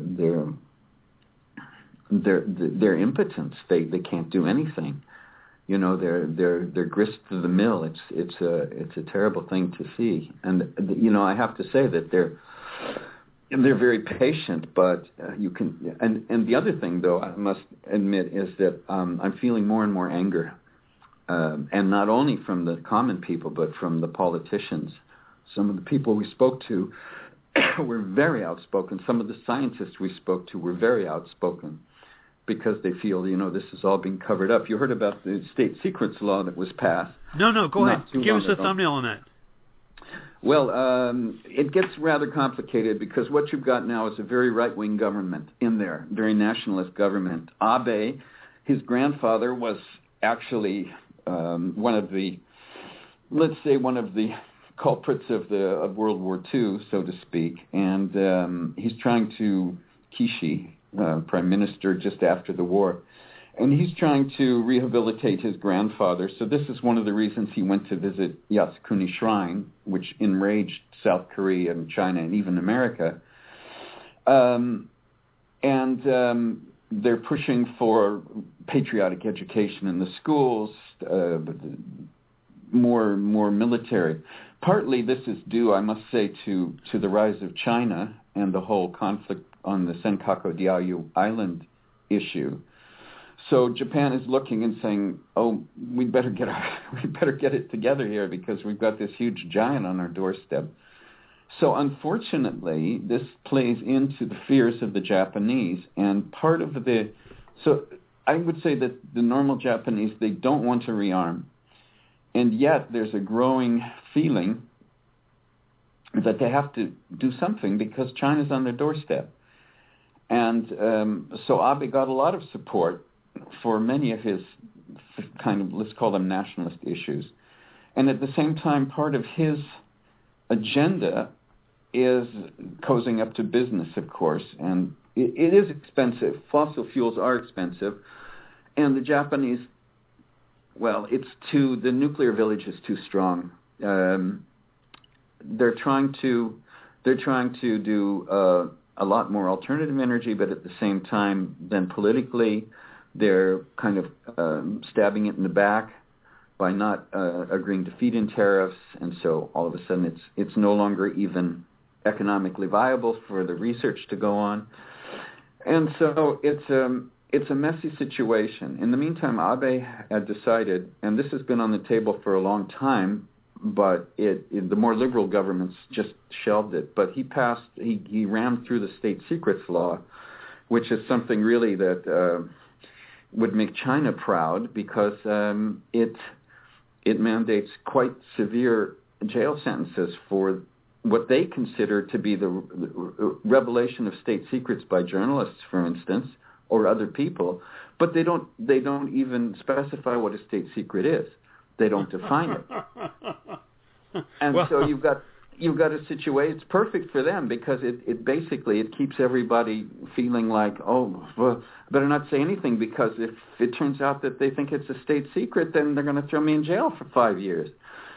impotence. They can't do anything. They're grist to the mill. It's a terrible thing to see. And I have to say that they're very patient, but you can. And the other thing, though, I must admit, is that I'm feeling more and more anger, and not only from the common people, but from the politicians. Some of the people we spoke to were very outspoken. Some of the scientists we spoke to were very outspoken because they feel, this is all being covered up. You heard about the state secrets law that was passed. No, go ahead. Give us a thumbnail on that. Well, it gets rather complicated because what you've got now is a very right-wing government in there, very nationalist government. Abe, his grandfather, was actually one of the culprits of World War II, so to speak, and he's trying to, Kishi, prime minister just after the war, and he's trying to rehabilitate his grandfather. So this is one of the reasons he went to visit Yasukuni Shrine, which enraged South Korea and China and even America. And they're pushing for patriotic education in the schools, more military. Partly this is due, I must say, to the rise of China and the whole conflict on the Senkaku Diaoyu Island issue. So Japan is looking and saying, "Oh, we better get it together here because we've got this huge giant on our doorstep." So unfortunately, this plays into the fears of the Japanese, and so I would say that the normal Japanese, they don't want to rearm, and yet there's a growing feeling that they have to do something because China's on their doorstep. And so Abe got a lot of support for many of his kind of, let's call them nationalist issues. And at the same time, part of his agenda is cozying up to business, of course. And it is expensive. Fossil fuels are expensive. And the Japanese, the nuclear village is too strong. They're trying to do a lot more alternative energy, but at the same time, then politically, they're kind of stabbing it in the back by not agreeing to feed-in tariffs, and so all of a sudden it's no longer even economically viable for the research to go on, and so it's a messy situation. In the meantime, Abe had decided, and this has been on the table for a long time, but the more liberal governments just shelved it. But he rammed through the state secrets law, which is something really that would make China proud, because it mandates quite severe jail sentences for what they consider to be the revelation of state secrets by journalists, for instance, or other people. But they don't even specify what a state secret is. They don't define it. And so you've got a situation. It's perfect for them, because it basically keeps everybody feeling like, oh, well, better not say anything, because if it turns out that they think it's a state secret, then they're going to throw me in jail for 5 years.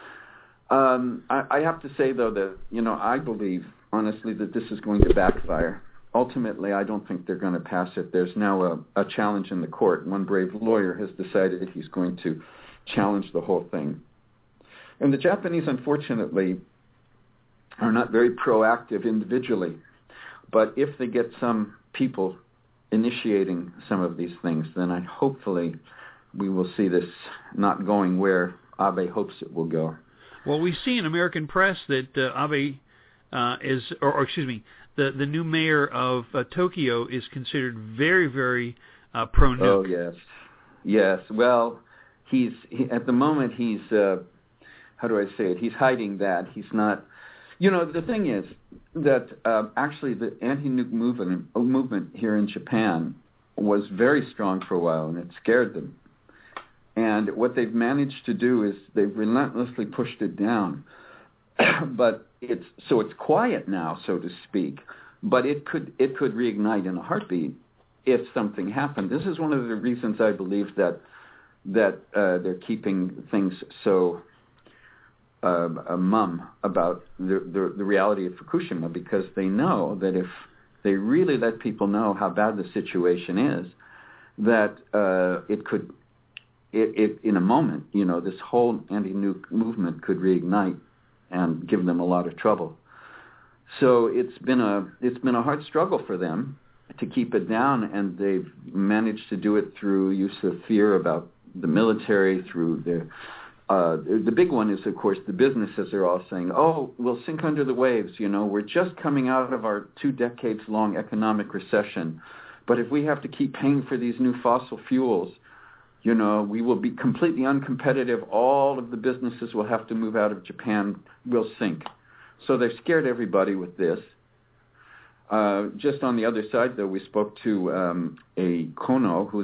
I have to say, though, that I believe honestly that this is going to backfire. Ultimately, I don't think they're going to pass it. There's now a challenge in the court. One brave lawyer has decided he's going to challenge the whole thing. And the Japanese, unfortunately, are not very proactive individually. But if they get some people initiating some of these things, then hopefully we will see this not going where Abe hopes it will go. Well, we see in American press that Abe the new mayor of Tokyo is considered very, very pro-nuke. Oh, yes. Well, at the moment he's how do I say it? He's hiding that. He's not. The thing is that actually the anti-nuke movement here in Japan was very strong for a while, and it scared them. And what they've managed to do is they've relentlessly pushed it down. But it's quiet now, so to speak. But it could reignite in a heartbeat if something happened. This is one of the reasons I believe that they're keeping things so mum about the reality of Fukushima, because they know that if they really let people know how bad the situation is, that it could, in a moment, this whole anti-nuke movement could reignite and give them a lot of trouble. So it's been a hard struggle for them to keep it down, and they've managed to do it through use of fear about the military, through the big one is, of course, the businesses are all saying, oh, we'll sink under the waves, we're just coming out of our 2 decades long economic recession, but if we have to keep paying for these new fossil fuels, we will be completely uncompetitive. All of the businesses will have to move out of Japan. We'll sink. So they've scared everybody with this. Just on the other side, though, we spoke to a Kono, who's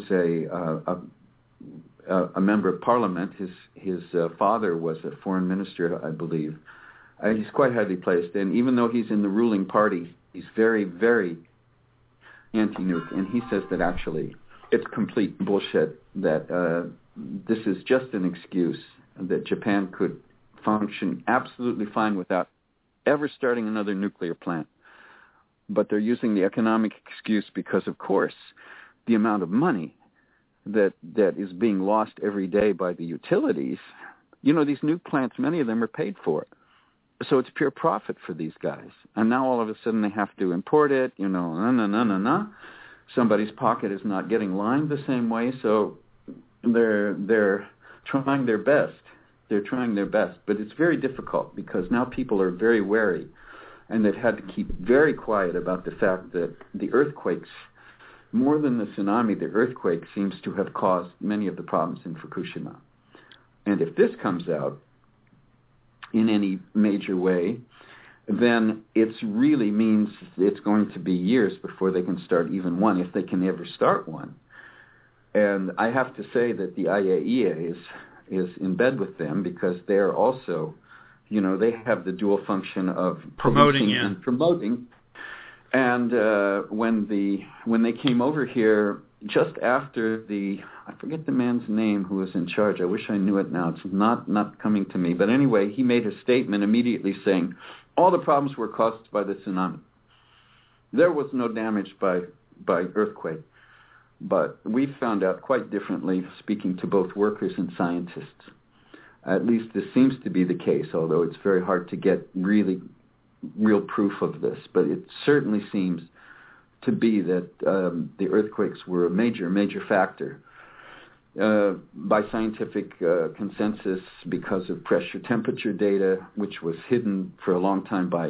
a member of parliament. His father was a foreign minister, I believe. He's quite highly placed, and even though he's in the ruling party, he's very, very anti-nuke, and he says that actually it's complete bullshit, that this is just an excuse, that Japan could function absolutely fine without ever starting another nuclear plant. But they're using the economic excuse because, of course, the amount of money that is being lost every day by the utilities, these nuke plants, many of them are paid for. So it's pure profit for these guys. And now all of a sudden they have to import it, Somebody's pocket is not getting lined the same way, so they're trying their best. They're trying their best, but it's very difficult because now people are very wary, and they've had to keep very quiet about the fact that the earthquakes, more than the tsunami, the earthquake seems to have caused many of the problems in Fukushima. And if this comes out in any major way, then it really means it's going to be years before they can start even one, if they can ever start one. And I have to say that the IAEA is in bed with them, because they're also, they have the dual function of promoting and promoting. And when they came over here, just after I forget the man's name who was in charge. I wish I knew it now. It's not coming to me. But anyway, he made a statement immediately saying, all the problems were caused by the tsunami. there was no damage by earthquake. But we found out quite differently, speaking to both workers and scientists. At least this seems to be the case, although it's very hard to get real proof of this. But it certainly seems to be that the earthquakes were a major factor by scientific consensus because of pressure temperature data, which was hidden for a long time by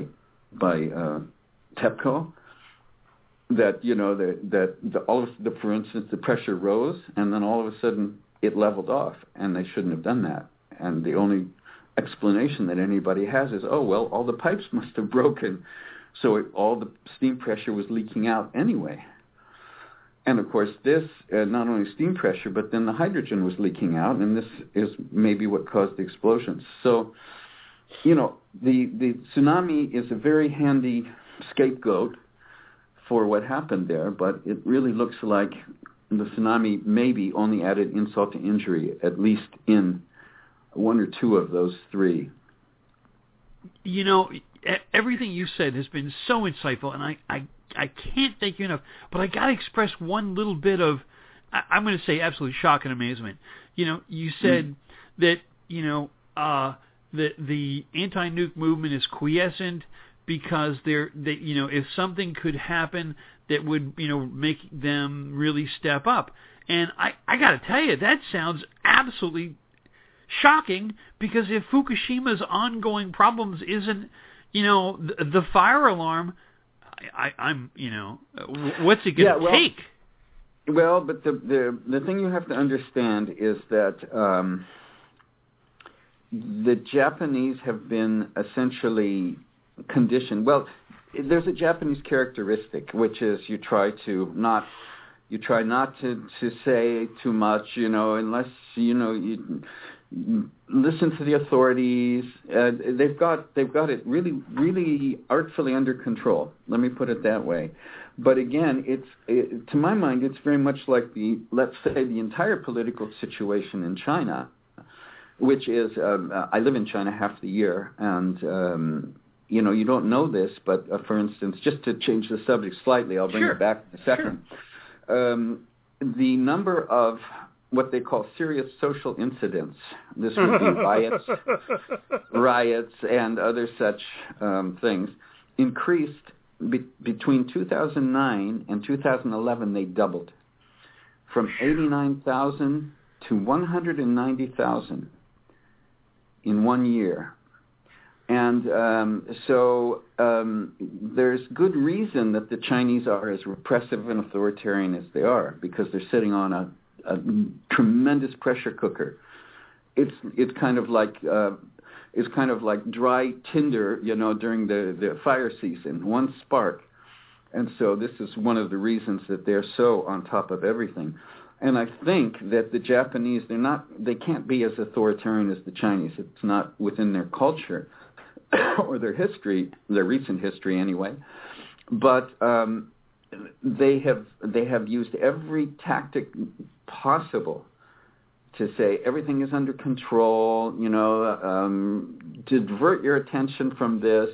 TEPCO. That for instance, the pressure rose, and then all of a sudden it leveled off, and they shouldn't have done that. And the only explanation that anybody has is, all the pipes must have broken, so all the steam pressure was leaking out anyway. And of course, this not only steam pressure, but then the hydrogen was leaking out, and this is maybe what caused the explosions. So, the tsunami is a very handy scapegoat for what happened there, but it really looks like the tsunami maybe only added insult to injury, at least in one or two of those three. Everything you said has been so insightful, and I can't thank you enough, but I got to express one little bit of, I'm going to say absolute shock and amazement. You said that, the anti-nuke movement is quiescent, because if something could happen that would, make them really step up. And I got to tell you, that sounds absolutely shocking, because if Fukushima's ongoing problems isn't, the fire alarm, I'm, what's it going to take? Well, but the thing you have to understand is that the Japanese have been essentially conditioned. Well, there's a Japanese characteristic, which is you try not to say too much, unless you listen to the authorities. They've got it really artfully under control. Let me put it that way. But again, to my mind, it's very much like let's say the entire political situation in China, which is I live in China half the year, and you don't know this, but for instance, just to change the subject slightly, I'll bring it back in a second. Sure. The number of what they call serious social incidents, this would be riots and other such things, increased between 2009 and 2011. They doubled from 89,000 to 190,000 in 1 year. And so there's good reason that the Chinese are as repressive and authoritarian as they are, because they're sitting on a tremendous pressure cooker. It's kind of like dry tinder, during the fire season, one spark. And so this is one of the reasons that they're so on top of everything. And I think that the Japanese, they can't be as authoritarian as the Chinese. It's not within their culture or their history, their recent history anyway. But they have used every tactic possible to say everything is under control, to divert your attention from this.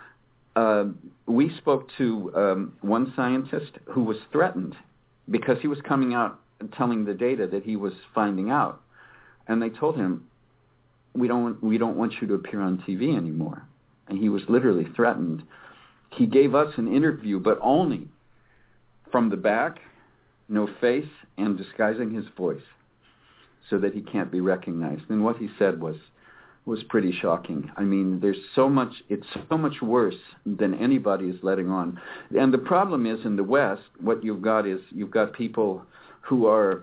We spoke to one scientist who was threatened because he was coming out and telling the data that he was finding out. And they told him, we don't want you to appear on TV anymore. And he was literally threatened. He gave us an interview, but only from the back, no face, and disguising his voice so that he can't be recognized. And what he said was pretty shocking. I mean, it's so much worse than anybody is letting on. And the problem is, in the West, what you've got people who are,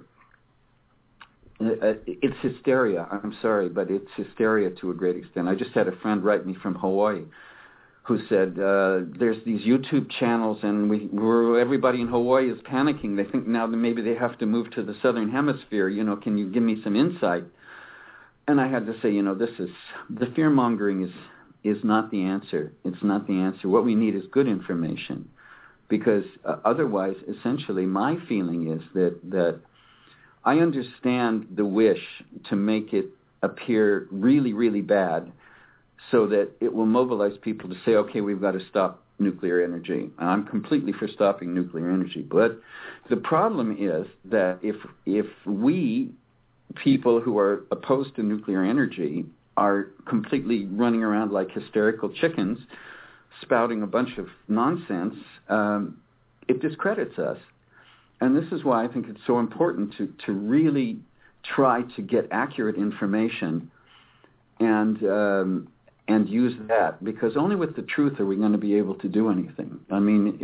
it's hysteria. I'm sorry, but it's hysteria to a great extent. I just had a friend write me from Hawaii who said, there's these YouTube channels, and everybody in Hawaii is panicking. They think now that maybe they have to move to the southern hemisphere. Can you give me some insight? And I had to say, the fear-mongering is not the answer. It's not the answer. What we need is good information, because otherwise, essentially, my feeling is that I understand the wish to make it appear really, really bad, so that it will mobilize people to say, okay, we've got to stop nuclear energy. I'm completely for stopping nuclear energy. But the problem is that if we, people who are opposed to nuclear energy, are completely running around like hysterical chickens, spouting a bunch of nonsense, it discredits us. And this is why I think it's so important to really try to get accurate information and use that, because only with the truth are we going to be able to do anything. I mean,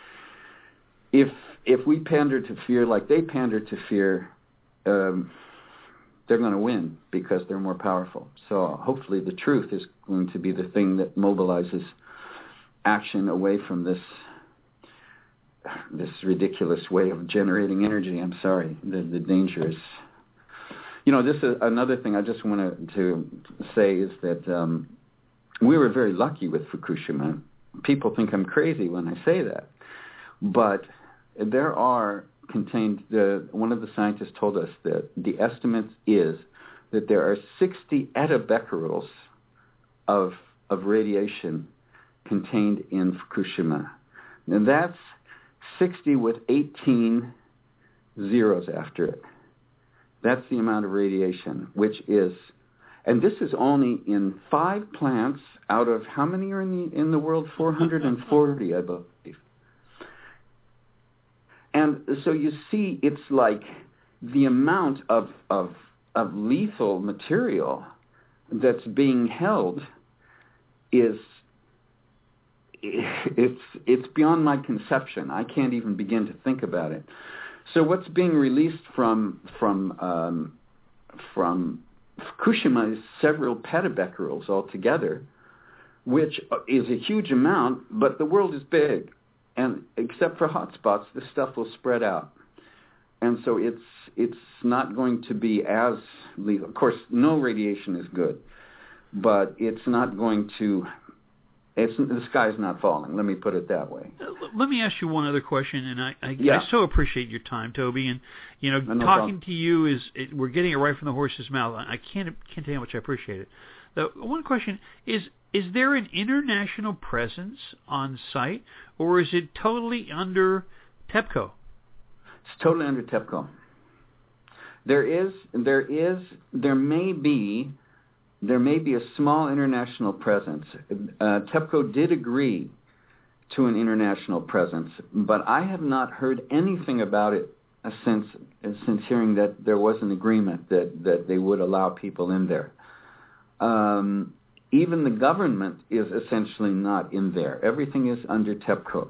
if we pander to fear like they pander to fear, they're going to win because they're more powerful. So hopefully the truth is going to be the thing that mobilizes action away from this ridiculous way of generating energy. I'm sorry, the danger is... this is another thing I just wanted to say is that we were very lucky with Fukushima. People think I'm crazy when I say that, but there are one of the scientists told us that the estimate is that there are 60 ettabecquerels of radiation contained in Fukushima. And that's 60 with 18 zeros after it. That's the amount of radiation, which is, and this is only in 5 plants out of how many are in the world? 440, I believe. And so you see, it's like the amount of lethal material that's being held is it's beyond my conception. I can't even begin to think about it. So what's being released from Fukushima is several petabecquerels altogether, which is a huge amount, but the world is big. And except for hotspots, this stuff will spread out. And so it's not going to be as lethal. Of course, no radiation is good, but it's not going to... the sky's not falling. Let me put it that way. Let me ask you one other question, and I so appreciate your time, Toby. And talking to you we're getting it right from the horse's mouth. I can't tell you how much I appreciate it. The one question is there an international presence on site, or is it totally under TEPCO? It's totally under TEPCO. There may be a small international presence. TEPCO did agree to an international presence, but I have not heard anything about it since hearing that there was an agreement that they would allow people in there. Even the government is essentially not in there. Everything is under TEPCO.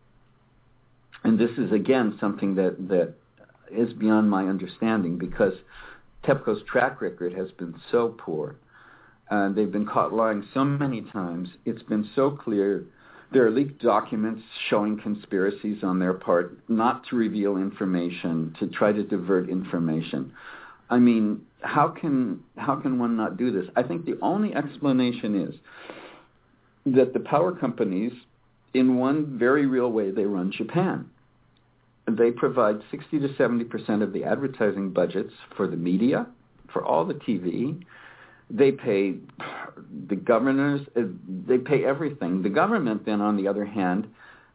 And this is, again, something that is beyond my understanding, because TEPCO's track record has been so poor. They've been caught lying so many times. It's been so clear. There are leaked documents showing conspiracies on their part not to reveal information, to try to divert information. I mean, how can one not do this? I think the only explanation is that the power companies, in one very real way, they run Japan. They provide 60 to 70% of the advertising budgets for the media, for all the TV. They pay the governors, they pay everything. The government then, on the other hand,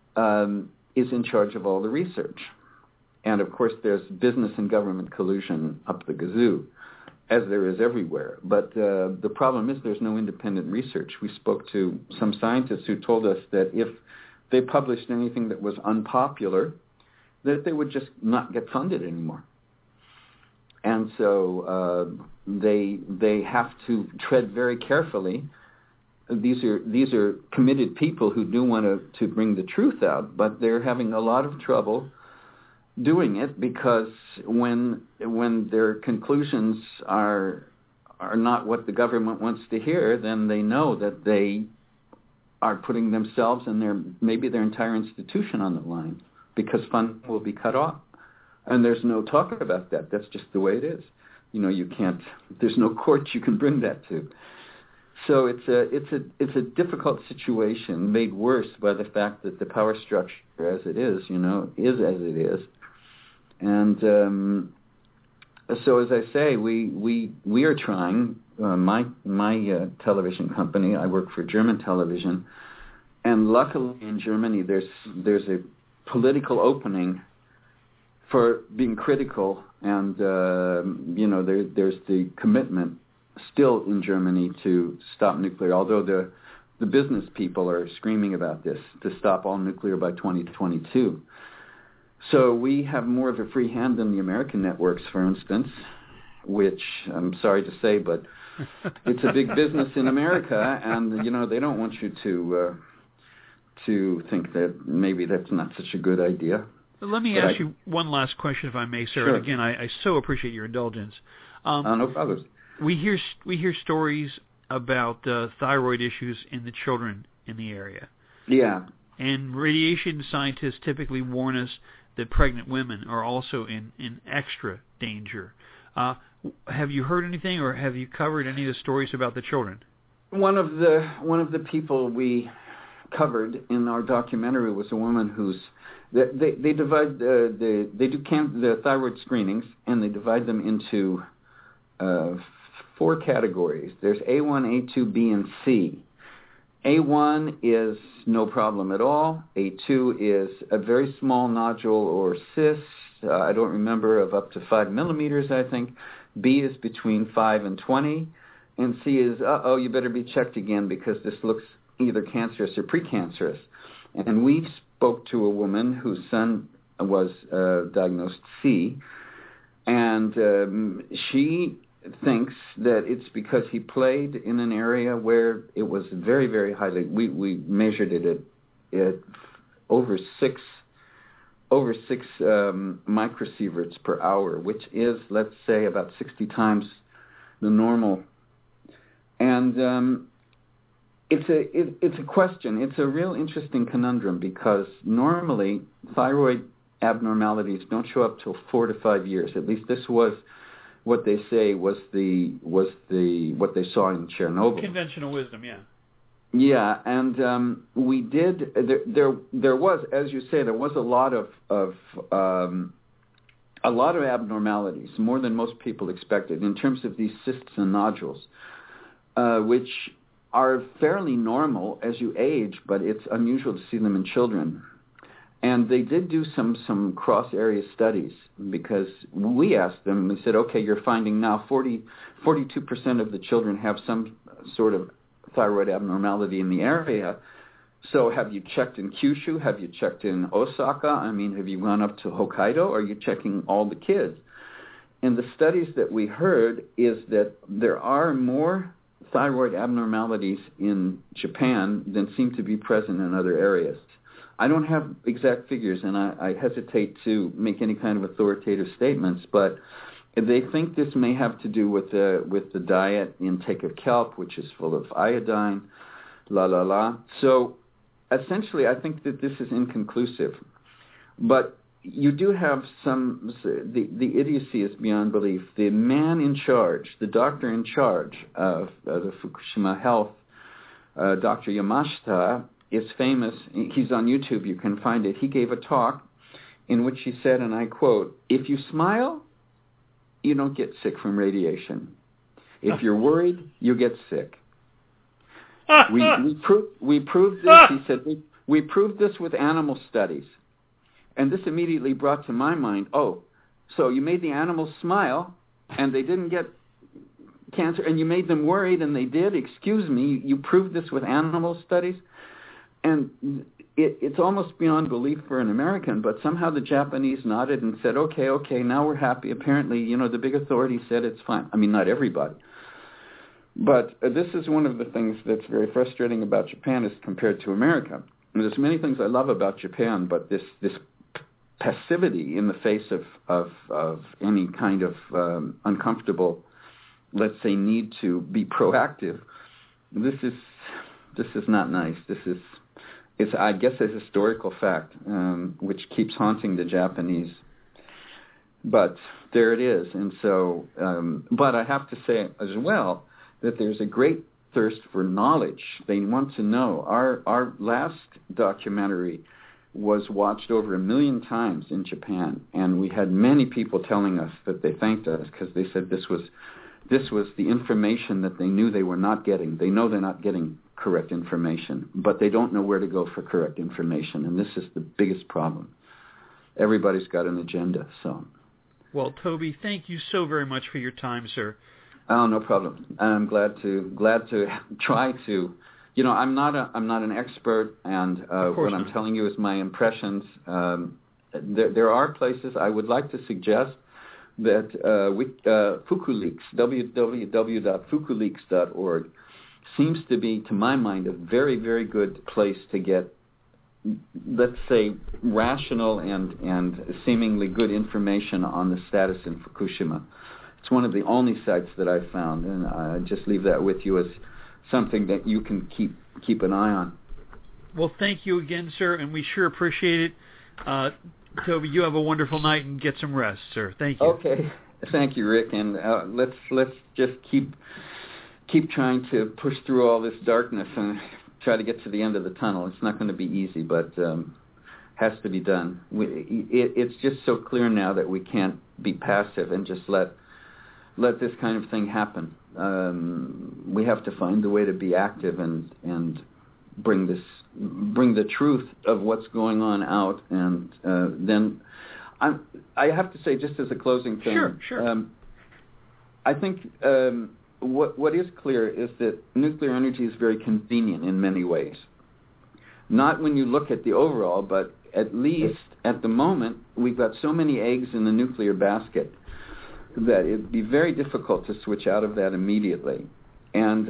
is in charge of all the research. And, of course, there's business and government collusion up the gazoo, as there is everywhere. But the problem is there's no independent research. We spoke to some scientists who told us that if they published anything that was unpopular, that they would just not get funded anymore. And so they have to tread very carefully. These are committed people who do want to bring the truth out, but they're having a lot of trouble doing it, because when their conclusions are not what the government wants to hear, then they know that they are putting themselves and maybe their entire institution on the line, because funding will be cut off. And there's no talk about that. That's just the way it is. You can't. There's no court you can bring that to. So it's a difficult situation, made worse by the fact that the power structure, as it is, is as it is. And so, as I say, we are trying. My television company, I work for German television, And luckily in Germany, there's a political opening for being critical, and there's the commitment still in Germany to stop nuclear, although the business people are screaming about this, to stop all nuclear by 2022. So we have more of a free hand than the American networks, for instance, which I'm sorry to say, but it's a big business in America, and they don't want you to think that maybe that's not such a good idea. Let me ask you one last question, if I may, sir. Sure. And again, I so appreciate your indulgence. No problem. We hear stories about thyroid issues in the children in the area. Yeah. And radiation scientists typically warn us that pregnant women are also in extra danger. Have you heard anything, or have you covered any of the stories about the children? One of the people we covered in our documentary was a woman who's they divide they do the thyroid screenings, and they divide them into 4 categories. There's A1, A2, B, and C. A1 is no problem at all. A2 is a very small nodule or cyst, I don't remember, of up to 5 millimeters, I think. B is between 5 and 20. And C is, you better be checked again because this looks either cancerous or precancerous. And we spoke to a woman whose son was diagnosed C, and she thinks that it's because he played in an area where it was very, very highly. We measured it at over 6 microsieverts per hour, which is, let's say, about 60 times the normal. And it's a question. It's a real interesting conundrum, because normally thyroid abnormalities don't show up till 4 to 5 years. At least this was what they say was what they saw in Chernobyl. Conventional wisdom, yeah. Yeah, and we did. There was, as you say, there was a lot of abnormalities, more than most people expected, in terms of these cysts and nodules, which are fairly normal as you age, but it's unusual to see them in children. And they did do some cross-area studies, because we asked them, we said, okay, you're finding now 42% of the children have some sort of thyroid abnormality in the area. So have you checked in Kyushu? Have you checked in Osaka? I mean, have you gone up to Hokkaido? Or are you checking all the kids? And the studies that we heard is that there are more thyroid abnormalities in Japan than seem to be present in other areas. I don't have exact figures, and I hesitate to make any kind of authoritative statements, but they think this may have to do with the diet intake of kelp, which is full of iodine, So essentially, I think that this is inconclusive. But you do have the idiocy is beyond belief. The man in charge, the doctor in charge of the Fukushima Health, Dr. Yamashita, is famous. He's on YouTube. You can find it. He gave a talk in which he said, and I quote, "If you smile, you don't get sick from radiation. If you're worried, you get sick." We proved this. He said, we proved this with animal studies. And this immediately brought to my mind, so you made the animals smile and they didn't get cancer, and you made them worried and they did? Excuse me, you proved this with animal studies? And it's almost beyond belief for an American, but somehow the Japanese nodded and said, okay, now we're happy. Apparently, the big authority said it's fine. I mean, not everybody. But this is one of the things that's very frustrating about Japan as compared to America. And there's many things I love about Japan, but this passivity in the face of any kind of uncomfortable, let's say, need to be proactive, this is not nice. It's, I guess, a historical fact, which keeps haunting the Japanese. But there it is. And so, but I have to say as well that there's a great thirst for knowledge. They want to know. Our last documentary was watched over 1 million times in Japan, and we had many people telling us that they thanked us because they said this was the information that they knew they were not getting. They know they're not getting correct information, but they don't know where to go for correct information, and this is the biggest problem. Everybody's got an agenda, so. Well, Toby, thank you so very much for your time, sir. Oh, no problem. I'm glad to try to. You know, I'm not an expert, and what I'm telling you is my impressions. There are places I would like to suggest that FukuLeaks, www.fukuleaks.org, seems to be, to my mind, a very, very good place to get, let's say, rational and seemingly good information on the status in Fukushima. It's one of the only sites that I've found, and I just leave that with you as something that you can keep an eye on. Well, thank you again, sir, and we sure appreciate it. Toby, you have a wonderful night and get some rest, sir. Thank you. Okay, thank you, Rick, and let's just keep trying to push through all this darkness and try to get to the end of the tunnel. It's not going to be easy, but has to be done. It's just so clear now that we can't be passive and just let this kind of thing happen. We have to find a way to be active and bring the truth of what's going on out, and then I have to say, just as a closing thing, sure. I think what is clear is that nuclear energy is very convenient in many ways. Not when you look at the overall, but at least at the moment, we've got so many eggs in the nuclear basket that it'd be very difficult to switch out of that immediately. And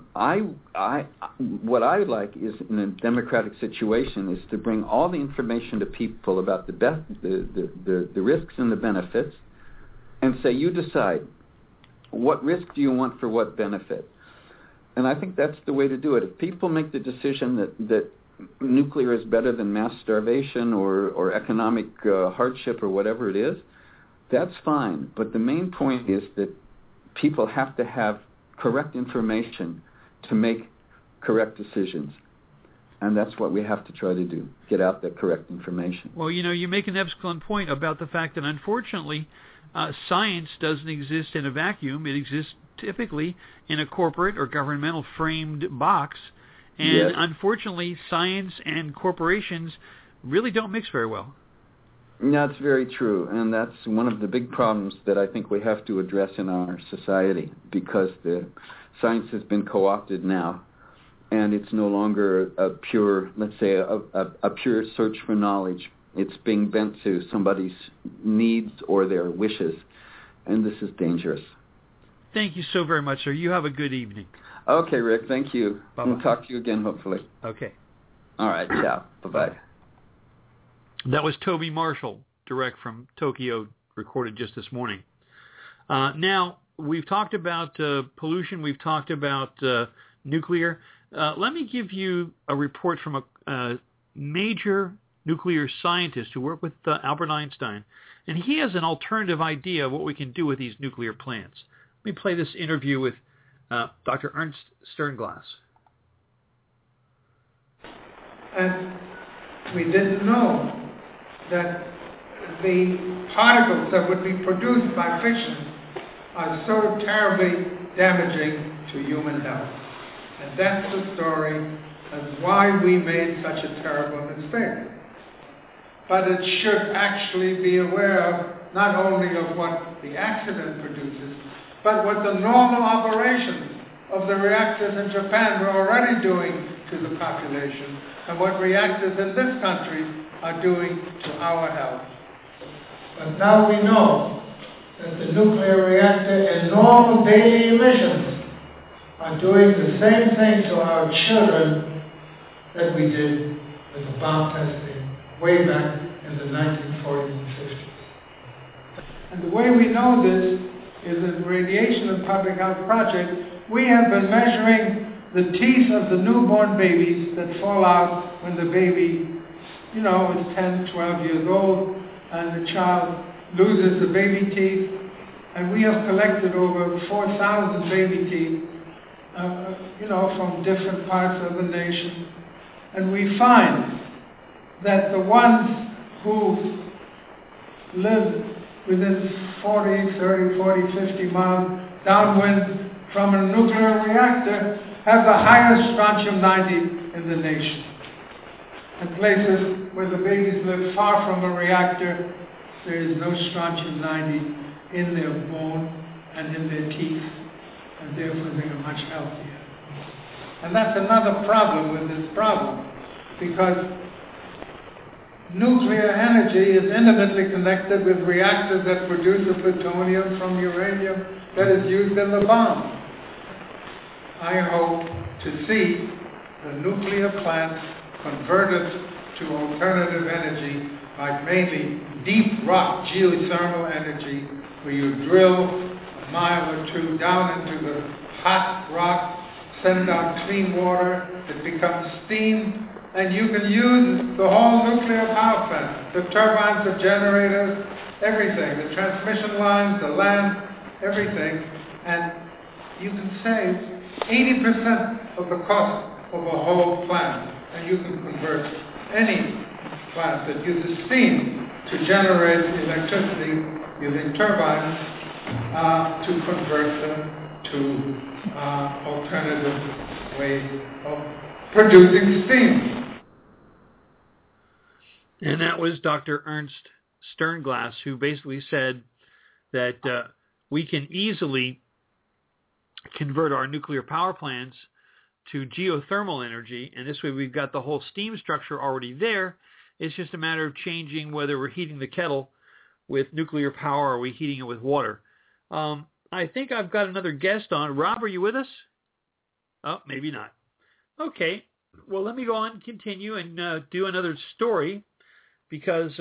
what I like is, in a democratic situation, is to bring all the information to people about the risks and the benefits, and say, you decide, what risk do you want for what benefit? And I think that's the way to do it. If people make the decision that nuclear is better than mass starvation or economic hardship or whatever it is, that's fine. But the main point is that people have to have correct information to make correct decisions. And that's what we have to try to do, get out the correct information. Well, you make an excellent point about the fact that, unfortunately, science doesn't exist in a vacuum. It exists typically in a corporate or governmental framed box. And yes. Unfortunately, science and corporations really don't mix very well. That's very true, and that's one of the big problems that I think we have to address in our society, because the science has been co-opted now, and it's no longer a pure, let's say, a pure search for knowledge. It's being bent to somebody's needs or their wishes, and this is dangerous. Thank you so very much, sir. You have a good evening. Okay, Rick, thank you. Bye-bye. We'll talk to you again, hopefully. Okay. All right, ciao. Bye-bye. That was Toby Marshall, direct from Tokyo, recorded just this morning. Now, we've talked about pollution. We've talked about nuclear. Let me give you a report from a major nuclear scientist who worked with Albert Einstein. And he has an alternative idea of what we can do with these nuclear plants. Let me play this interview with Dr. Ernst Sternglass. And we didn't know that the particles that would be produced by fission are so terribly damaging to human health. And that's the story of why we made such a terrible mistake. But it should actually be aware of not only of what the accident produces, but what the normal operations of the reactors in Japan were already doing to the population, and what reactors in this country are doing to our health. But now we know that the nuclear reactor and normal daily emissions are doing the same thing to our children that we did with the bomb testing way back in the 1940s and 50s. And the way we know this is that Radiation and Public Health Project, we have been measuring the teeth of the newborn babies that fall out when the baby, is 10, 12 years old, and the child loses the baby teeth. And we have collected over 4,000 baby teeth, from different parts of the nation. And we find that the ones who live within 40, 30, 40, 50 miles downwind from a nuclear reactor have the highest strontium-90 in the nation. In places where the babies live far from a reactor, there is no strontium-90 in their bone and in their teeth, and therefore they are much healthier. And that's another problem with this problem, because nuclear energy is intimately connected with reactors that produce the plutonium from uranium that is used in the bomb. I hope to see the nuclear plants converted to alternative energy, like mainly deep rock geothermal energy, where you drill a mile or two down into the hot rock, send out clean water, it becomes steam, and you can use the whole nuclear power plant, the turbines, the generators, everything, the transmission lines, the land, everything, and you can save 80% of the cost of a whole plant, and you can convert any plant that uses steam to generate electricity using turbines to convert them to alternative ways of producing steam. And that was Dr. Ernst Sternglass, who basically said that we can easily convert our nuclear power plants to geothermal energy, and this way we've got the whole steam structure already there. It's just a matter of changing whether we're heating the kettle with nuclear power or are we heating it with water. I think I've got another guest on. Rob, are you with us? Oh, maybe not. Okay. Well, let me go on and continue and do another story, because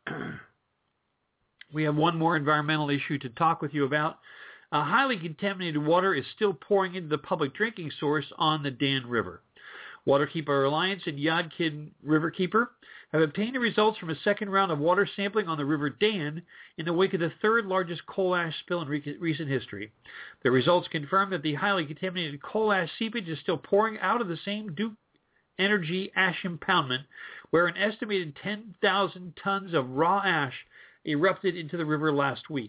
we have one more environmental issue to talk with you about. Highly contaminated water is still pouring into the public drinking source on the Dan River. Waterkeeper Alliance and Yadkin Riverkeeper have obtained the results from a second round of water sampling on the River Dan in the wake of the third largest coal ash spill in recent history. The results confirm that the highly contaminated coal ash seepage is still pouring out of the same Duke Energy ash impoundment, where an estimated 10,000 tons of raw ash erupted into the river last week.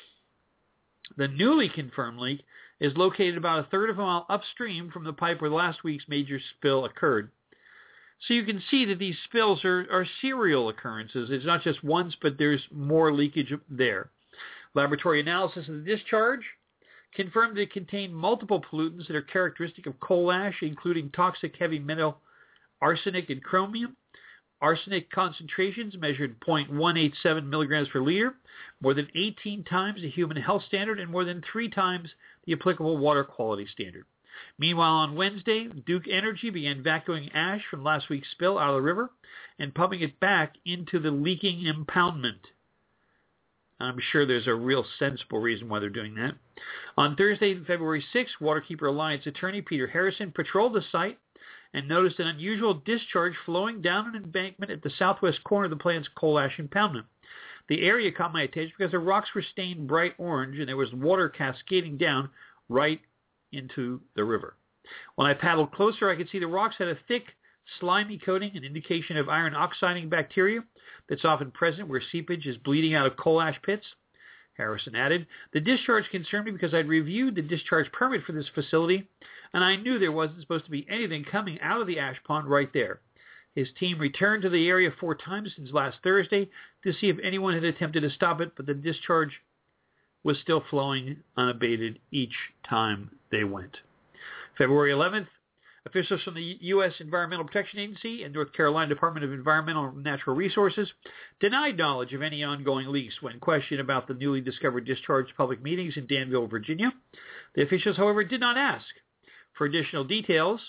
The newly confirmed leak is located about a third of a mile upstream from the pipe where last week's major spill occurred. So you can see that these spills are serial occurrences. It's not just once, but there's more leakage there. Laboratory analysis of the discharge confirmed that it contained multiple pollutants that are characteristic of coal ash, including toxic heavy metal arsenic and chromium. Arsenic concentrations measured 0.187 milligrams per liter, more than 18 times the human health standard and more than 3 times the applicable water quality standard. Meanwhile, on Wednesday, Duke Energy began vacuuming ash from last week's spill out of the river and pumping it back into the leaking impoundment. I'm sure there's a real sensible reason why they're doing that. On Thursday, February 6th, Waterkeeper Alliance attorney Peter Harrison patrolled the site and noticed an unusual discharge flowing down an embankment at the southwest corner of the plant's coal ash impoundment. The area caught my attention because the rocks were stained bright orange and there was water cascading down right into the river. When I paddled closer, I could see the rocks had a thick, slimy coating, an indication of iron oxidizing bacteria that's often present where seepage is bleeding out of coal ash pits. Harrison added, the discharge concerned me because I'd reviewed the discharge permit for this facility, and I knew there wasn't supposed to be anything coming out of the ash pond right there. His team returned to the area 4 times since last Thursday to see if anyone had attempted to stop it, but the discharge was still flowing unabated each time they went. February 11th, officials from the U.S. Environmental Protection Agency and North Carolina Department of Environmental and Natural Resources denied knowledge of any ongoing leaks when questioned about the newly discovered discharge public meetings in Danville, Virginia. The officials, however, did not ask for additional details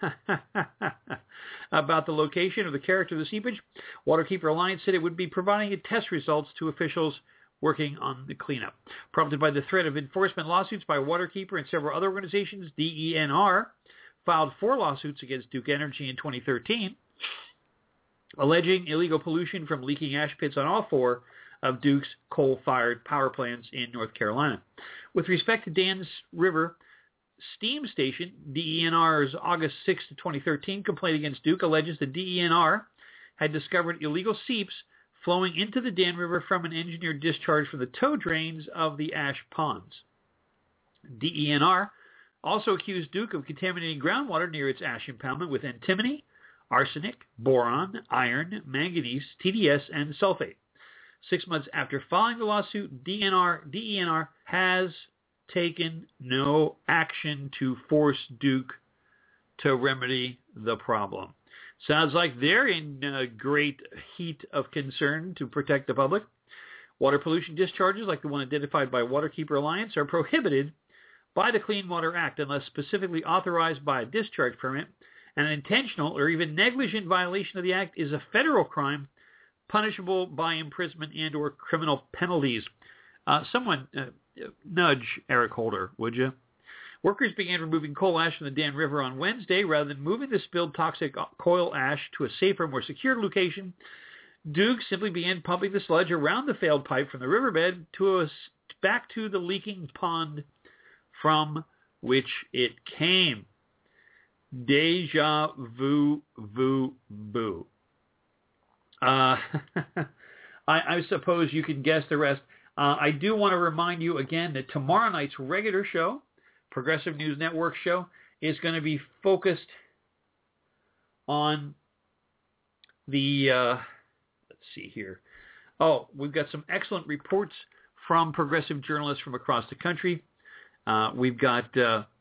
about the location or the character of the seepage. Waterkeeper Alliance said it would be providing test results to officials working on the cleanup. Prompted by the threat of enforcement lawsuits by Waterkeeper and several other organizations, DENR filed 4 lawsuits against Duke Energy in 2013, alleging illegal pollution from leaking ash pits on all 4 of Duke's coal-fired power plants in North Carolina. With respect to Dan's River Steam Station, DENR's August 6, 2013 complaint against Duke alleges that DENR had discovered illegal seeps flowing into the Dan River from an engineered discharge from the tow drains of the ash ponds. DENR also accused Duke of contaminating groundwater near its ash impoundment with antimony, arsenic, boron, iron, manganese, TDS, and sulfate. 6 months after filing the lawsuit, DENR has taken no action to force Duke to remedy the problem. Sounds like they're in great heat of concern to protect the public. Water pollution discharges, like the one identified by Waterkeeper Alliance, are prohibited by the Clean Water Act unless specifically authorized by a discharge permit, and an intentional or even negligent violation of the Act is a federal crime punishable by imprisonment and or criminal penalties. Someone nudge Eric Holder, would you? Workers began removing coal ash from the Dan River on Wednesday. Rather than moving the spilled toxic coal ash to a safer, more secure location, Duke simply began pumping the sludge around the failed pipe from the riverbed back to the leaking pond from which it came. Deja vu, vu, boo. I suppose you can guess the rest. I do want to remind you again that tomorrow night's regular show, Progressive News Network show, is going to be focused on the, let's see here. Oh, we've got some excellent reports from progressive journalists from across the country. We've got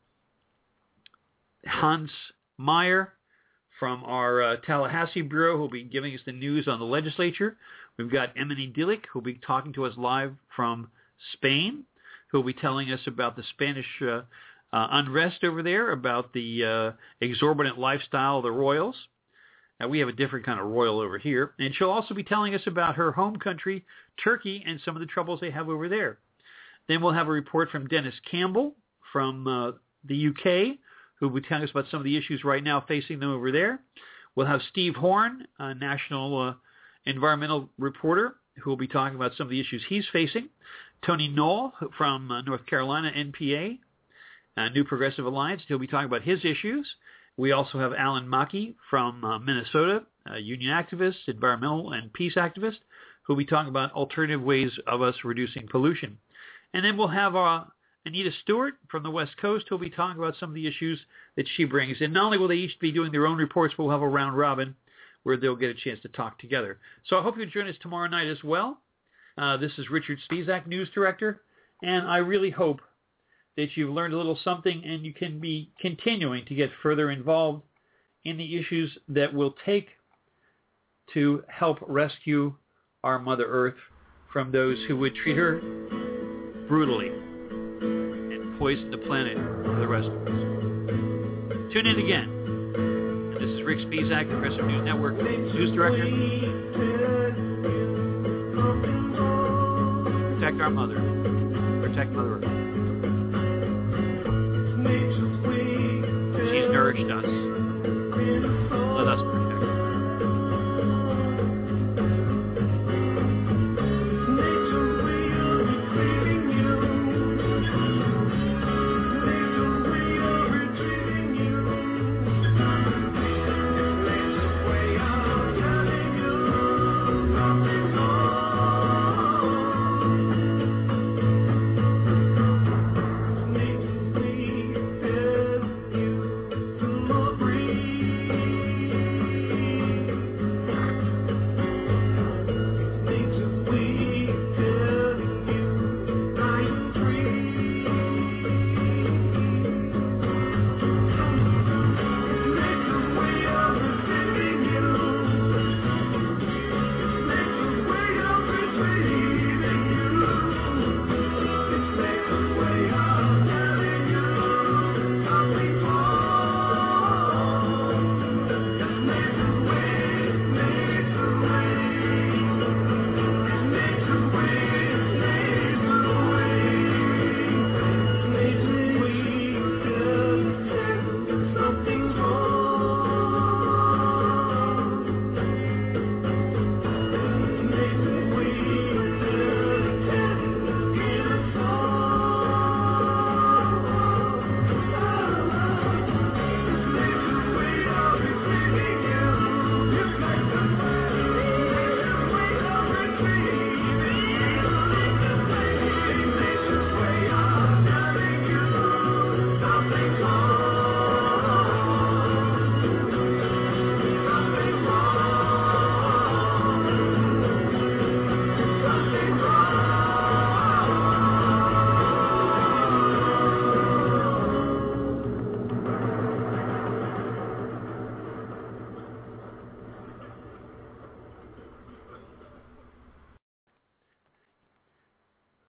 Hans Meyer from our Tallahassee Bureau, who will be giving us the news on the legislature. We've got Emily Dillick, who will be talking to us live from Spain, who will be telling us about the Spanish unrest over there, about the exorbitant lifestyle of the royals. Now, we have a different kind of royal over here. And she'll also be telling us about her home country, Turkey, and some of the troubles they have over there. Then we'll have a report from Dennis Campbell from the UK, who will be telling us about some of the issues right now facing them over there. We'll have Steve Horn, a national environmental reporter, who will be talking about some of the issues he's facing. Tony Knoll from North Carolina, NPA, New Progressive Alliance. He'll be talking about his issues. We also have Alan Mackey from Minnesota, a union activist, environmental and peace activist, who will be talking about alternative ways of us reducing pollution. And then we'll have Anita Stewart from the West Coast, who will be talking about some of the issues that she brings. And not only will they each be doing their own reports, but we'll have a round robin where they'll get a chance to talk together. So I hope you'll join us tomorrow night as well. This is Richard Spisak, News Director, and I really hope that you've learned a little something and you can be continuing to get further involved in the issues that will take to help rescue our Mother Earth from those who would treat her brutally and poison the planet for the rest of us. Tune in again. This is Rick Spisak, Progressive News Network News Director. Protect our mother. Protect Mother Earth. She's nourished us.